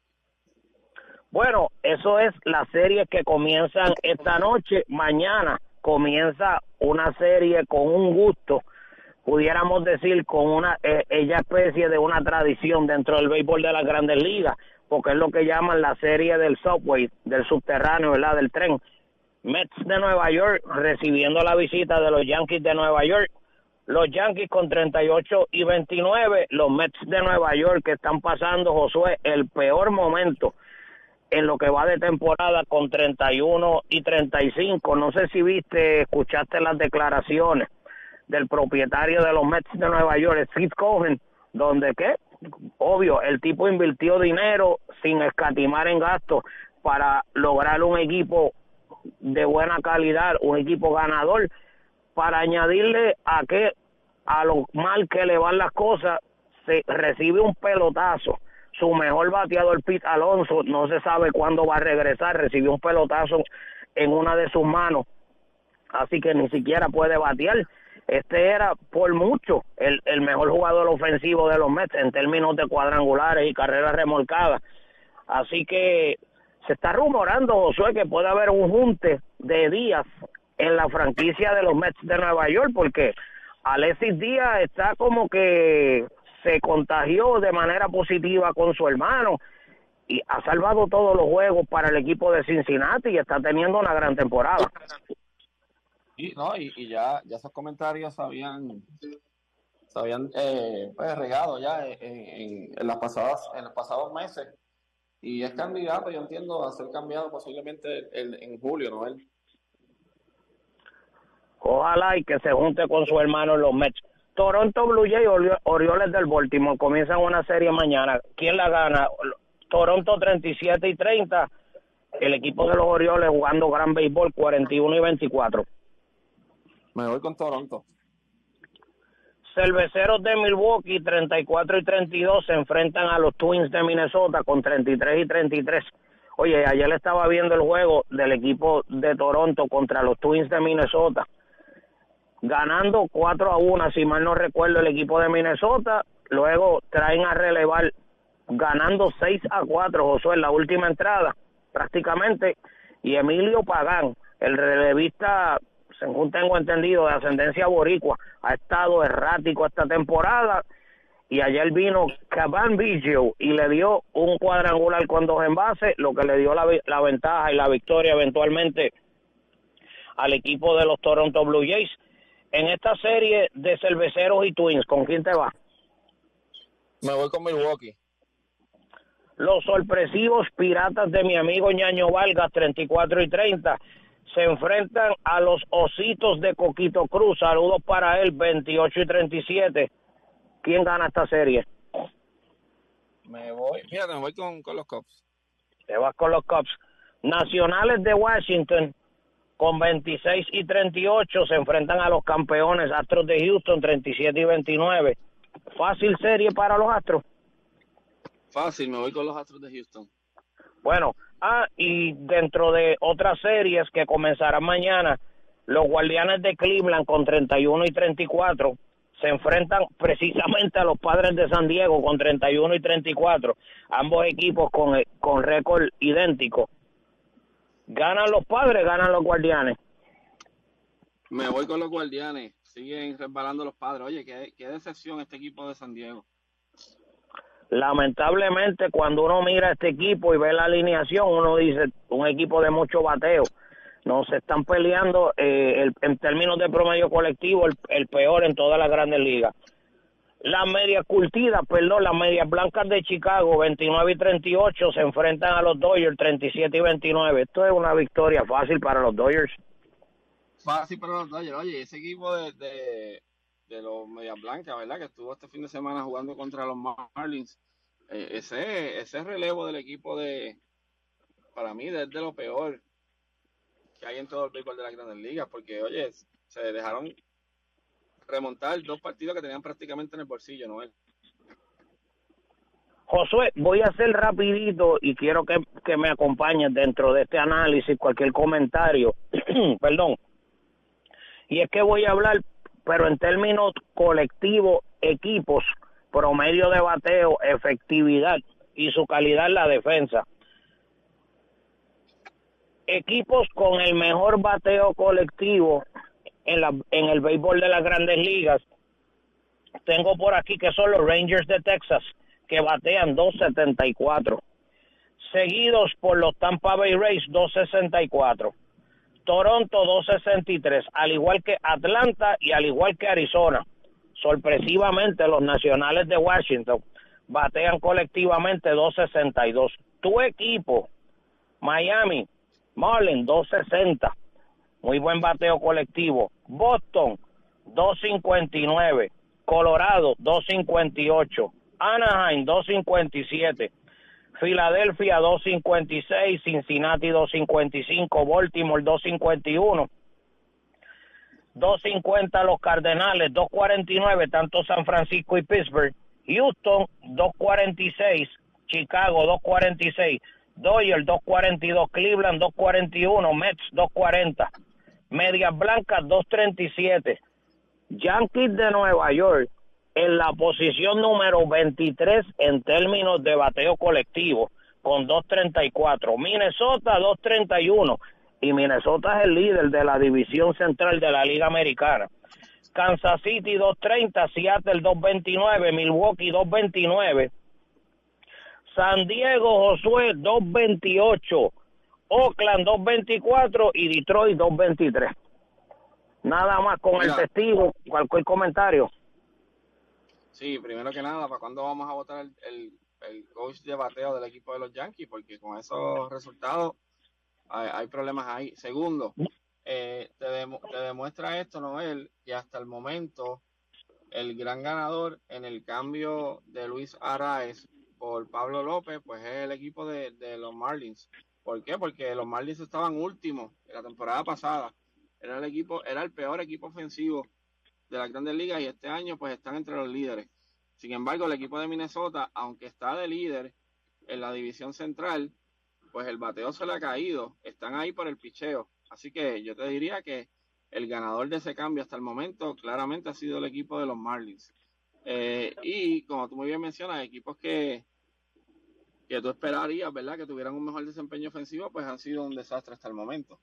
Bueno, eso es la serie que comienzan esta noche. Mañana comienza una serie con un gusto, pudiéramos decir, con una eh, ella especie de una tradición dentro del béisbol de las Grandes Ligas, porque es lo que llaman la serie del subway, del subterráneo, ¿verdad?, del tren. Mets de Nueva York recibiendo la visita de los Yankees de Nueva York. Los Yankees con treinta y ocho y veintinueve, los Mets de Nueva York que están pasando, Josué, el peor momento en lo que va de temporada con treinta y uno y treinta y cinco. No sé si viste, escuchaste las declaraciones del propietario de los Mets de Nueva York, Steve Cohen, donde, ¿qué? Obvio, el tipo invirtió dinero sin escatimar en gastos para lograr un equipo de buena calidad, un equipo ganador, para añadirle a que a lo mal que le van las cosas, se recibe un pelotazo. Su mejor bateador, Pete Alonso, no se sabe cuándo va a regresar, recibió un pelotazo en una de sus manos, así que ni siquiera puede batear. Este era por mucho el, el mejor jugador ofensivo de los Mets en términos de cuadrangulares y carreras remolcadas. Así que se está rumorando, Josué, que puede haber un junte de Díaz en la franquicia de los Mets de Nueva York, porque Alexis Díaz está como que se contagió de manera positiva con su hermano y ha salvado todos los juegos para el equipo de Cincinnati y está teniendo una gran temporada. Y, no, y, y ya, ya esos comentarios se habían, se habían eh, pues, regado ya en, en, en, las pasadas, en los pasados meses, y es candidato, yo entiendo, a ser cambiado posiblemente el, en julio, ¿no? Él. Ojalá y que se junte con su hermano en los Mets. Toronto Blue Jays, Orioles del Baltimore, comienzan una serie mañana. ¿Quién la gana? Toronto treinta y siete y treinta, el equipo de los Orioles jugando gran béisbol, cuarenta y uno y veinticuatro. Me voy con Toronto. Cerveceros de Milwaukee, treinta y cuatro y treinta y dos, se enfrentan a los Twins de Minnesota con treinta y tres y treinta y tres. Oye, ayer estaba viendo el juego del equipo de Toronto contra los Twins de Minnesota, ganando cuatro a uno, si mal no recuerdo, el equipo de Minnesota. Luego traen a relevar ganando seis a cuatro, Josué, en la última entrada prácticamente, y Emilio Pagán, el relevista, según tengo entendido, de ascendencia boricua, ha estado errático esta temporada, y ayer vino Cavan Biggio y le dio un cuadrangular con dos envases, lo que le dio la, la ventaja y la victoria eventualmente al equipo de los Toronto Blue Jays. En esta serie de Cerveceros y Twins, ¿con quién te vas? Me voy con Milwaukee. Los sorpresivos Piratas de mi amigo Ñaño Vargas, treinta y cuatro y treinta, se enfrentan a los Ositos de Coquito Cruz. Saludos para él, veintiocho y treinta y siete. ¿quién gana esta serie? Me voy, fíjate, me voy con, con los Cubs. Te vas con los Cubs. Nacionales de Washington, con veintiséis y treinta y ocho, se enfrentan a los campeones Astros de Houston, treinta y siete y veintinueve. ¿Fácil serie para los Astros? Fácil, me voy con los Astros de Houston. Bueno, ah, y dentro de otras series que comenzarán mañana, los Guardianes de Cleveland con treinta y uno y treinta y cuatro se enfrentan precisamente a los Padres de San Diego con treinta y uno y treinta y cuatro, ambos equipos con, con récord idéntico. ¿Ganan los Padres, ganan los Guardianes? Me voy con los Guardianes, siguen resbalando los Padres. Oye, qué, qué decepción este equipo de San Diego. Lamentablemente, cuando uno mira este equipo y ve la alineación, uno dice, un equipo de mucho bateo. No se están peleando eh, el, en términos de promedio colectivo, el, el peor en todas las grandes ligas. Las medias curtidas, perdón, las medias blancas de Chicago, veintinueve y treinta y ocho, se enfrentan a los Dodgers, treinta y siete y veintinueve. Esto es una victoria fácil para los Dodgers. Fácil para los Dodgers. Oye, ese equipo de, de, de los medias blancas, ¿verdad? Que estuvo este fin de semana jugando contra los Marlins. Eh, ese, ese relevo del equipo de, para mí, es de lo peor que hay en todo el béisbol de las grandes ligas, porque, oye, se dejaron remontar dos partidos que tenían prácticamente en el bolsillo, ¿no? Josué, voy a hacer rapidito y quiero que, que me acompañes dentro de este análisis, cualquier comentario, perdón, y es que voy a hablar, pero en términos colectivos, equipos, promedio de bateo, efectividad y su calidad en la defensa. Equipos con el mejor bateo colectivo en, la, en el béisbol de las grandes ligas, tengo por aquí que son los Rangers de Texas, que batean dos setenta y cuatro, seguidos por los Tampa Bay Rays, dos sesenta y cuatro, Toronto dos sesenta y tres, al igual que Atlanta y al igual que Arizona. Sorpresivamente, los Nacionales de Washington batean colectivamente dos sesenta y dos. Tu equipo, Miami Marlins, dos sesenta, muy buen bateo colectivo. Boston, dos cincuenta y nueve. Colorado, dos cincuenta y ocho. Anaheim, dos cincuenta y siete. Filadelfia, dos cincuenta y seis. Cincinnati, dos cincuenta y cinco. Baltimore, dos cincuenta y uno. dos cincuenta los Cardenales, dos cuarenta y nueve, tanto San Francisco y Pittsburgh. Houston, dos cuarenta y seis. Chicago, dos cuarenta y seis. Dodgers, dos cuarenta y dos. Cleveland, dos cuarenta y uno. Mets, dos cuarenta. Medias Blancas, dos treinta y siete. Yankees de Nueva York, en la posición número veintitrés en términos de bateo colectivo, con dos treinta y cuatro. Minnesota, dos treinta y uno. Y Minnesota es el líder de la división central de la Liga Americana. Kansas City, dos treinta. Seattle, dos veintinueve. Milwaukee, dos veintinueve. San Diego, Josué, dos veintiocho. Oakland, dos veinticuatro. Y Detroit, dos veintitrés. Nada más con Mira, el testigo. ¿Cualquier comentario? Sí, primero que nada, ¿para cuándo vamos a votar el, el, el coach de bateo del equipo de los Yankees? Porque con esos resultados hay, hay problemas ahí. Segundo, eh, te, demu- te demuestra esto, Noel, que hasta el momento el gran ganador en el cambio de Luis Arraez por Pablo López, pues es el equipo de, de los Marlins. ¿Por qué? Porque los Marlins estaban últimos en la temporada pasada. Era el equipo, era el peor equipo ofensivo de las grandes ligas y este año pues están entre los líderes. Sin embargo, el equipo de Minnesota, aunque está de líder en la división central, pues el bateo se le ha caído. Están ahí por el picheo. Así que yo te diría que el ganador de ese cambio hasta el momento claramente ha sido el equipo de los Marlins. Eh, y como tú muy bien mencionas, equipos que, que tú esperarías, ¿verdad?, que tuvieran un mejor desempeño ofensivo, pues han sido un desastre hasta el momento.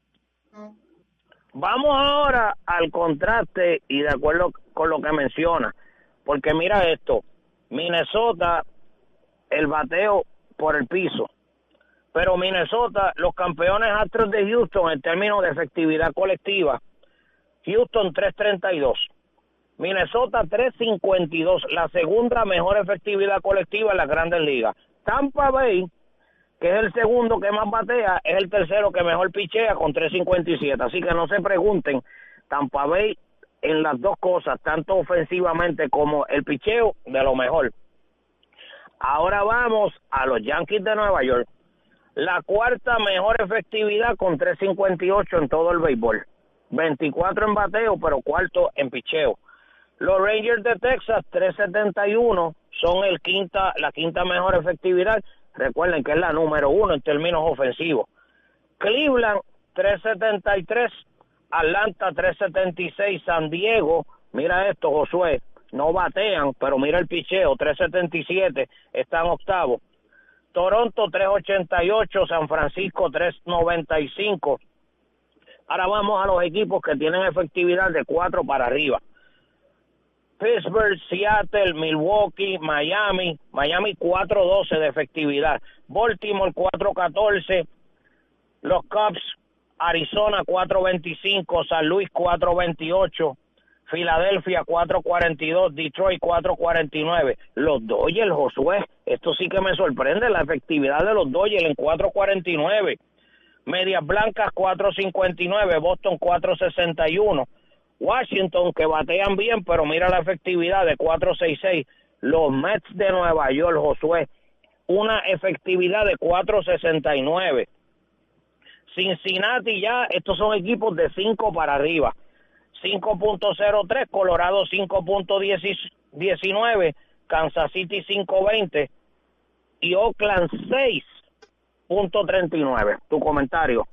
Vamos ahora al contraste y de acuerdo con lo que menciona, porque mira esto, Minnesota, el bateo por el piso, pero Minnesota, los campeones Astros de Houston en términos de efectividad colectiva, Houston tres treinta y dos, Minnesota tres cincuenta y dos, la segunda mejor efectividad colectiva en las grandes ligas. Tampa Bay, que es el segundo que más batea, es el tercero que mejor pichea con tres cincuenta y siete. Así que no se pregunten, Tampa Bay en las dos cosas, tanto ofensivamente como el picheo, de lo mejor. Ahora vamos a los Yankees de Nueva York. La cuarta mejor efectividad con tres cincuenta y ocho en todo el béisbol. veinticuatro en bateo, pero cuarto en picheo. Los Rangers de Texas, tres setenta y uno, son el quinta, la quinta mejor efectividad. Recuerden que es la número uno en términos ofensivos. Cleveland, tres setenta y tres. Atlanta, tres setenta y seis. San Diego, mira esto, Josué, no batean, pero mira el picheo, tres setenta y siete, están octavos. Toronto, tres ochenta y ocho. San Francisco, tres noventa y cinco. Ahora vamos a los equipos que tienen efectividad de cuatro para arriba. Pittsburgh, Seattle, Milwaukee, Miami. Miami cuatro doce de efectividad. Baltimore cuatro catorce. Los Cubs, Arizona cuatro veinticinco. San Luis cuatro veintiocho. Filadelfia cuatro cuarenta y dos. Detroit cuatro cuarenta y nueve. Los Dodgers, Josué, esto sí que me sorprende, la efectividad de los Dodgers en cuatro cuarenta y nueve. Medias Blancas cuatro cincuenta y nueve. Boston cuatro sesenta y uno. Washington, que batean bien, pero mira la efectividad de cuatro sesenta y seis. Los Mets de Nueva York, Josué, una efectividad de cuatro sesenta y nueve. Cincinnati ya, estos son equipos de cinco para arriba. cinco punto cero tres, Colorado cinco punto diecinueve, Kansas City cinco punto veinte y Oakland seis punto treinta y nueve. Tu comentario.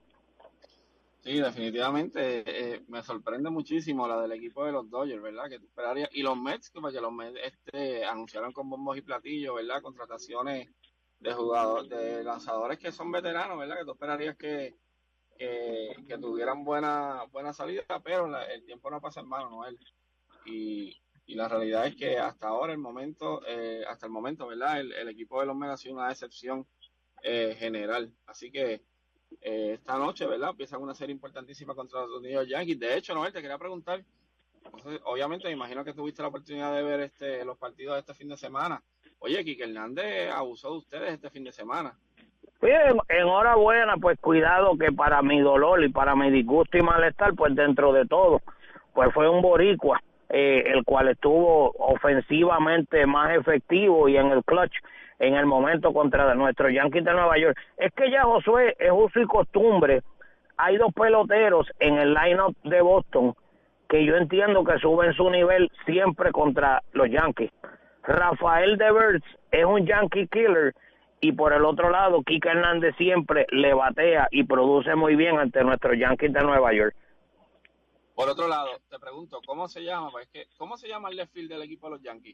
Sí, definitivamente eh, me sorprende muchísimo la del equipo de los Dodgers, ¿verdad? Que tú esperarías, y los Mets, que porque los Mets este, anunciaron con bombos y platillos, ¿verdad? Contrataciones de jugadores, de lanzadores que son veteranos, ¿verdad? Que tú esperarías que, que, que tuvieran buena buena salida, pero la, el tiempo no pasa en mano, ¿no? Él. Y, y la realidad es que hasta ahora, el momento, eh, hasta el momento, ¿verdad? El, el equipo de los Mets ha sido una decepción eh, general. Así que Eh, esta noche, ¿verdad? Empiezan una serie importantísima contra los New York Yankees. De hecho, Noel, te quería preguntar, entonces, obviamente me imagino que tuviste la oportunidad de ver este los partidos de este fin de semana. Oye, Quique Hernández abusó de ustedes este fin de semana. Bien, enhorabuena, pues cuidado que para mi dolor y para mi disgusto y malestar, pues dentro de todo, pues fue un boricua, eh, el cual estuvo ofensivamente más efectivo y en el clutch en el momento contra nuestros Yankees de Nueva York. Es que ya, Josué, es uso y costumbre. Hay dos peloteros en el line-up de Boston que yo entiendo que suben su nivel siempre contra los Yankees. Rafael Devers es un Yankee killer y por el otro lado, Quique Hernández siempre le batea y produce muy bien ante nuestros Yankees de Nueva York. Por otro lado, te pregunto, ¿cómo se llama? Pues que, ¿cómo se llama el left field del equipo de los Yankees?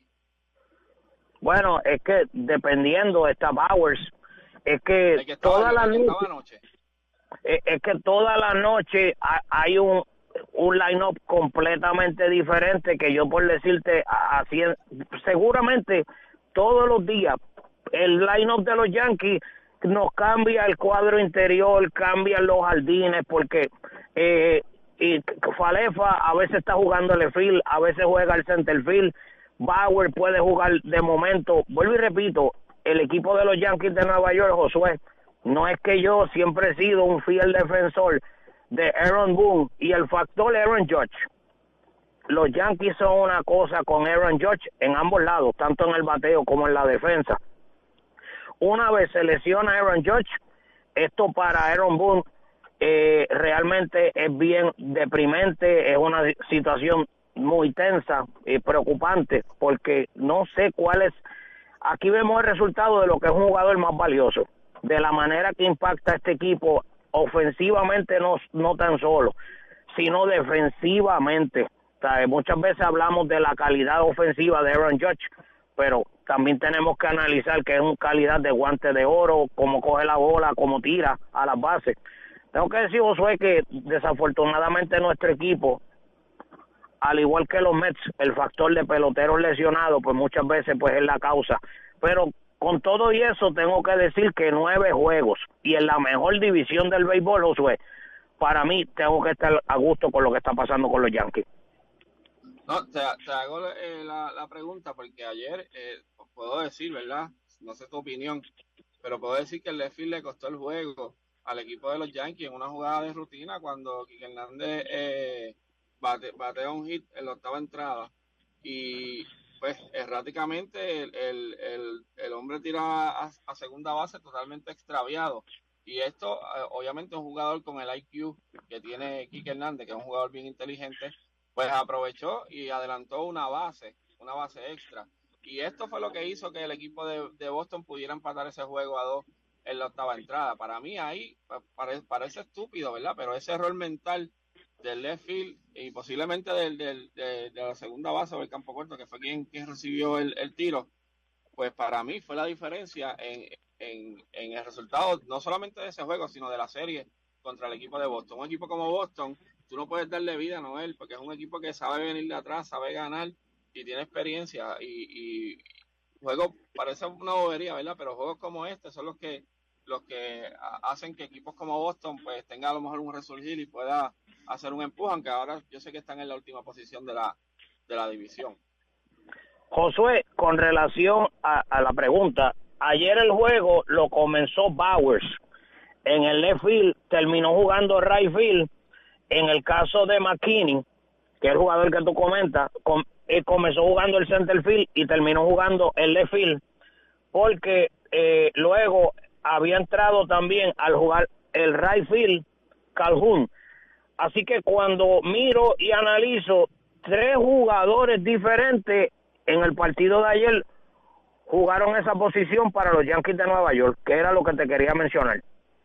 Bueno, es que dependiendo, está Bowers, es que, que toda la noche, noche, es, es que toda la noche hay un, un line-up completamente diferente que yo por decirte, así seguramente todos los días el line-up de los Yankees nos cambia el cuadro interior, cambian los jardines, porque eh, y Falefa a veces está jugando el field, a veces juega el center field. Bauer puede jugar de momento. Vuelvo y repito, el equipo de los Yankees de Nueva York, Josué, no es que yo siempre he sido un fiel defensor de Aaron Boone y el factor Aaron Judge. Los Yankees son una cosa con Aaron Judge en ambos lados, tanto en el bateo como en la defensa. Una vez se lesiona Aaron Judge, esto para Aaron Boone eh, realmente es bien deprimente, es una situación muy tensa y preocupante, porque no sé cuál es, aquí vemos el resultado de lo que es un jugador más valioso, de la manera que impacta este equipo ofensivamente, no, no tan solo, sino defensivamente. O sea, muchas veces hablamos de la calidad ofensiva de Aaron Judge, pero también tenemos que analizar que es una calidad de guante de oro, cómo coge la bola, cómo tira a las bases. Tengo que decir, Josué, que desafortunadamente nuestro equipo, al igual que los Mets, el factor de peloteros lesionados, pues muchas veces pues es la causa. Pero con todo y eso tengo que decir que nueve juegos y en la mejor división del béisbol, Josué, para mí tengo que estar a gusto con lo que está pasando con los Yankees. No, te, te hago eh, la, la pregunta porque ayer, eh, puedo decir, ¿verdad? No sé tu opinión, pero puedo decir que el left field le costó el juego al equipo de los Yankees en una jugada de rutina cuando Quique Hernández eh, bate, batea un hit en la octava entrada y pues erráticamente el, el, el, el hombre tira a, a segunda base totalmente extraviado. Y esto, eh, obviamente, un jugador con el I Q que tiene Kike Hernández, que es un jugador bien inteligente, pues aprovechó y adelantó una base, una base extra. Y esto fue lo que hizo que el equipo de, de Boston pudiera empatar ese juego a dos en la octava entrada. Para mí ahí parece, parece estúpido, ¿verdad? Pero ese error mental del left field y posiblemente del, del, de, de la segunda base o el campo corto, que fue quien, quien recibió el, el tiro, pues para mí fue la diferencia en, en, en el resultado, no solamente de ese juego, sino de la serie contra el equipo de Boston. Un equipo como Boston, tú no puedes darle vida a Noel, porque es un equipo que sabe venir de atrás, sabe ganar y tiene experiencia. Y, y juegos, parece una bobería, ¿verdad? Pero juegos como este son los que los que hacen que equipos como Boston pues tenga a lo mejor un resurgir y pueda hacer un empuje, aunque ahora yo sé que están en la última posición de la, de la división. Josué, con relación a, a la pregunta, ayer el juego lo comenzó Bowers en el left field, terminó jugando right field. En el caso de McKinney, que es el jugador que tú comentas, com, eh, comenzó jugando el center field y terminó jugando el left field, porque eh, luego había entrado también al jugar el right field Calhoun. Así que cuando miro y analizo, tres jugadores diferentes en el partido de ayer jugaron esa posición para los Yankees de Nueva York, que era lo que te quería mencionar.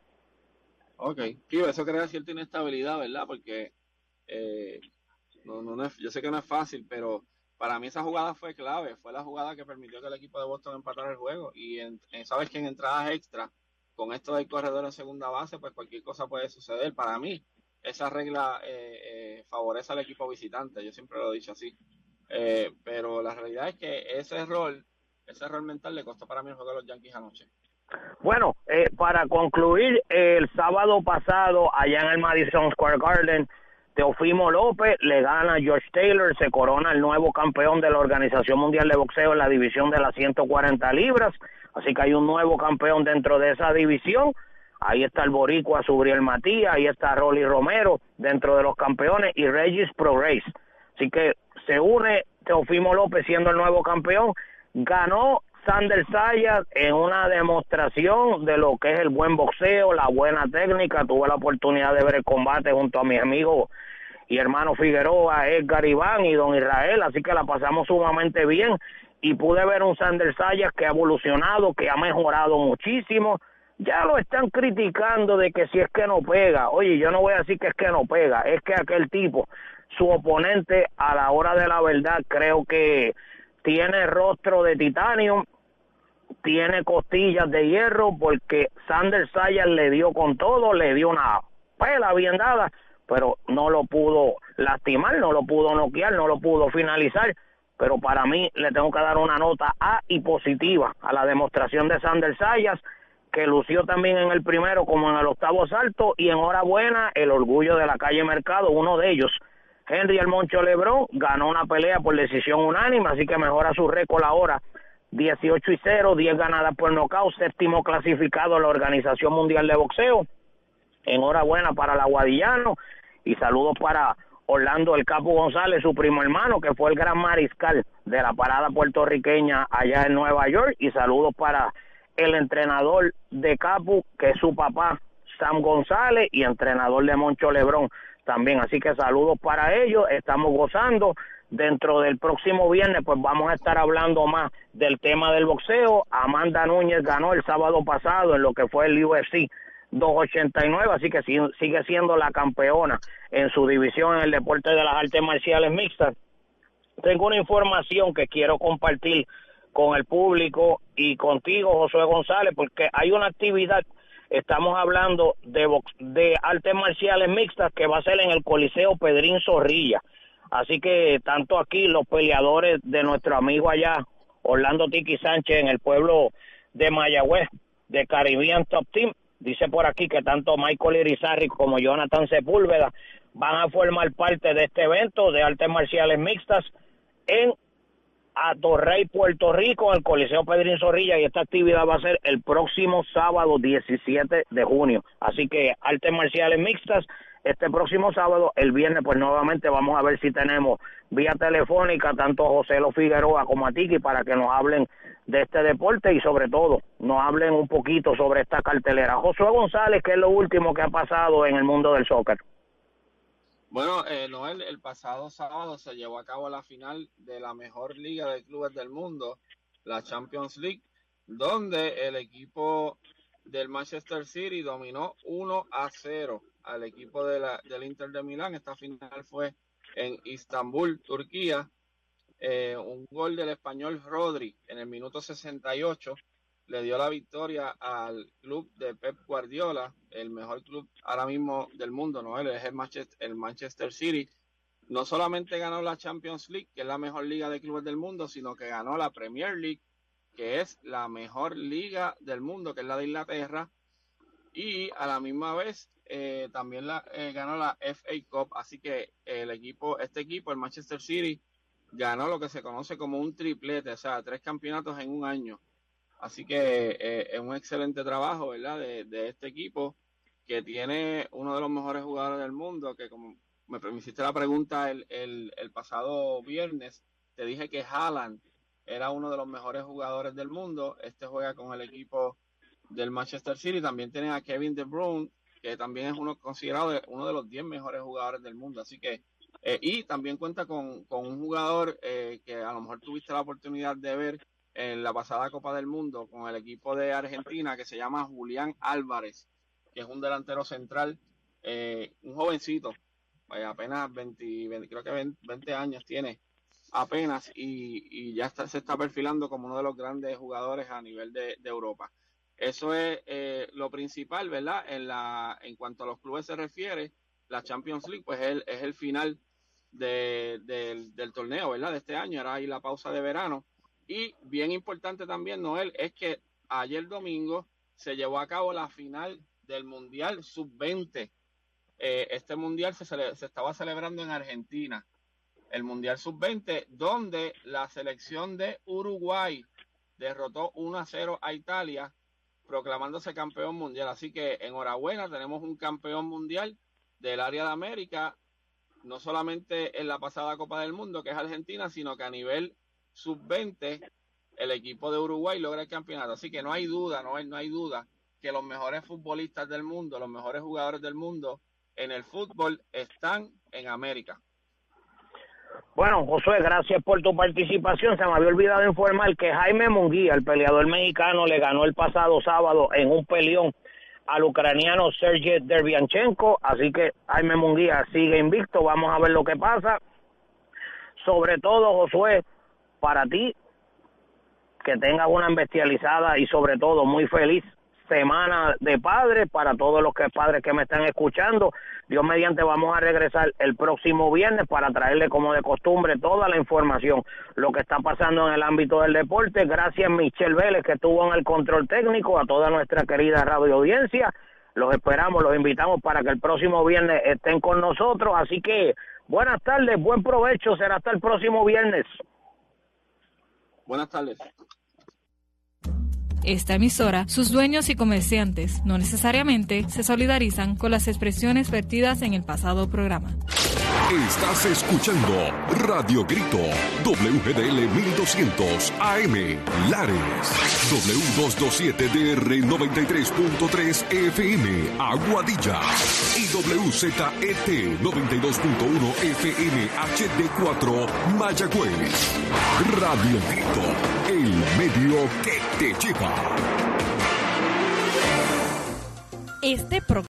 Ok, sí, eso crea cierta inestabilidad, ¿verdad? Porque eh, no, no, no es, yo sé que no es fácil, pero para mí esa jugada fue clave, fue la jugada que permitió que el equipo de Boston empatara el juego. Y en, en, sabes que en entradas extra, con esto del corredor en segunda base, pues cualquier cosa puede suceder. Para mí, esa regla eh, eh, favorece al equipo visitante, yo siempre lo he dicho así. Eh, pero la realidad es que ese error, ese error mental le costó para mí el juego de los Yankees anoche. Bueno, eh, para concluir, eh, el sábado pasado, allá en el Madison Square Garden, Teofimo López le gana a Josh Taylor, se corona el nuevo campeón de la Organización Mundial de Boxeo en la división de las ciento cuarenta libras, así que hay un nuevo campeón dentro de esa división. Ahí está el boricua Subriel Matías, ahí está Rolly Romero dentro de los campeones y Regis Prograis. Así que se une Teofimo López siendo el nuevo campeón. Ganó Sander Sayas en una demostración de lo que es el buen boxeo, la buena técnica. Tuve la oportunidad de ver el combate junto a mis amigos y hermano Figueroa, Edgar Iván y don Israel, así que la pasamos sumamente bien y pude ver un Sander Sayas que ha evolucionado, que ha mejorado muchísimo. Ya lo están criticando de que si es que no pega. Oye, yo no voy a decir que es que no pega, es que aquel tipo, su oponente a la hora de la verdad, creo que tiene rostro de titanio, tiene costillas de hierro, porque Sander Sayas le dio con todo, le dio una pela bien dada, pero no lo pudo lastimar, no lo pudo noquear, no lo pudo finalizar. Pero para mí le tengo que dar una nota A y positiva a la demostración de Sander Sayas, que lució también en el primero como en el octavo asalto, y enhorabuena, el orgullo de la calle Mercado, uno de ellos, Henry El Moncho Lebrón, ganó una pelea por decisión unánime, así que mejora su récord ahora, dieciocho y cero, diez ganadas por nocaut, séptimo clasificado en la Organización Mundial de Boxeo. Enhorabuena para el aguadillano, y saludos para Orlando El Capo González, su primo hermano, que fue el gran mariscal de la parada puertorriqueña allá en Nueva York, y saludos para el entrenador de Capu, que es su papá, Sam González, y entrenador de Moncho Lebrón también. Así que saludos para ellos, estamos gozando. Dentro del próximo viernes, pues vamos a estar hablando más del tema del boxeo. Amanda Núñez ganó el sábado pasado en lo que fue el U F C doscientos ochenta y nueve, así que sigue siendo la campeona en su división en el deporte de las artes marciales mixtas. Tengo una información que quiero compartir con el público y contigo, Josué González, porque hay una actividad, estamos hablando de box, de artes marciales mixtas, que va a ser en el Coliseo Pedrín Zorrilla. Así que tanto aquí los peleadores de nuestro amigo allá, Orlando Tiki Sánchez, en el pueblo de Mayagüez, de Caribbean Top Team, dice por aquí que tanto Michael Irizarry como Jonathan Sepúlveda van a formar parte de este evento de artes marciales mixtas en Atorrey, Puerto Rico, en el Coliseo Pedrín Zorrilla, y esta actividad va a ser el próximo sábado diecisiete de junio. Así que artes marciales mixtas este próximo sábado. El viernes pues nuevamente vamos a ver si tenemos vía telefónica tanto a José Lo Figueroa como a Tiki para que nos hablen de este deporte y sobre todo nos hablen un poquito sobre esta cartelera. Josué González, ¿qué es lo último que ha pasado en el mundo del soccer? Bueno, eh, Noel, el pasado sábado se llevó a cabo la final de la mejor liga de clubes del mundo, la Champions League, donde el equipo del Manchester City dominó uno a cero al equipo de la, del Inter de Milán. Esta final fue en Istambul, Turquía. Eh, un gol del español Rodri en el minuto sesenta y ocho le dio la victoria al club de Pep Guardiola, el mejor club ahora mismo del mundo, ¿no? Él es el Manchester, el Manchester City. No solamente ganó la Champions League, que es la mejor liga de clubes del mundo, sino que ganó la Premier League, que es la mejor liga del mundo, que es la de Inglaterra, y a la misma vez eh, también la, eh, ganó la F A Cup. Así que el equipo, este equipo, el Manchester City, ganó lo que se conoce como un triplete, o sea, tres campeonatos en un año. Así que eh, es un excelente trabajo, ¿verdad?, de, de este equipo, que tiene uno de los mejores jugadores del mundo, que como me, me hiciste la pregunta el, el, el pasado viernes, te dije que Haaland era uno de los mejores jugadores del mundo. Este juega con el equipo del Manchester City. También tiene a Kevin De Bruyne, que también es uno considerado de, uno de los diez mejores jugadores del mundo. Así que, eh, y también cuenta con, con un jugador eh, que a lo mejor tuviste la oportunidad de ver en la pasada Copa del Mundo con el equipo de Argentina, que se llama Julián Álvarez, que es un delantero central, eh, un jovencito, eh, apenas veinte, veinte, creo que veinte, veinte años tiene apenas, y, y ya está, se está perfilando como uno de los grandes jugadores a nivel de, de Europa. Eso es eh, lo principal, ¿verdad? En la en cuanto a los clubes se refiere, la Champions League pues es el, es el final de, de, del torneo, ¿verdad?, de este año. Ahora hay la pausa de verano. Y bien importante también, Noel, es que ayer domingo se llevó a cabo la final del Mundial sub veinte. Eh, este Mundial se, cele- se estaba celebrando en Argentina, el Mundial sub veinte, donde la selección de Uruguay derrotó uno a cero a Italia, proclamándose campeón mundial. Así que enhorabuena, tenemos un campeón mundial del área de América, no solamente en la pasada Copa del Mundo, que es Argentina, sino que a nivel sub veinte, el equipo de Uruguay logra el campeonato. Así que no hay duda, no hay, no hay duda que los mejores futbolistas del mundo, los mejores jugadores del mundo en el fútbol están en América. Bueno, Josué, gracias por tu participación. Se me había olvidado informar que Jaime Munguía, el peleador mexicano, le ganó el pasado sábado en un peleón al ucraniano Sergey Derevyanchenko. Así que Jaime Munguía sigue invicto. Vamos a ver lo que pasa. Sobre todo, Josué, para ti, que tengas una bestializada y sobre todo muy feliz semana de padres, para todos los que padres que me están escuchando. Dios mediante vamos a regresar el próximo viernes para traerle como de costumbre toda la información, lo que está pasando en el ámbito del deporte. Gracias Michelle Vélez, que estuvo en el control técnico, a toda nuestra querida radio audiencia. Los esperamos, los invitamos para que el próximo viernes estén con nosotros. Así que buenas tardes, buen provecho, será hasta el próximo viernes. Buenas tardes. Esta emisora, sus dueños y comerciantes no necesariamente se solidarizan con las expresiones vertidas en el pasado programa. Estás escuchando Radio Grito, W G D L mil doscientos A M, Lares, W doscientos veintisiete D R noventa y tres punto tres F M, Aguadilla, y W Z E T noventa y dos punto uno F M H D cuatro, Mayagüez. Radio Grito, el medio que te lleva. Este programa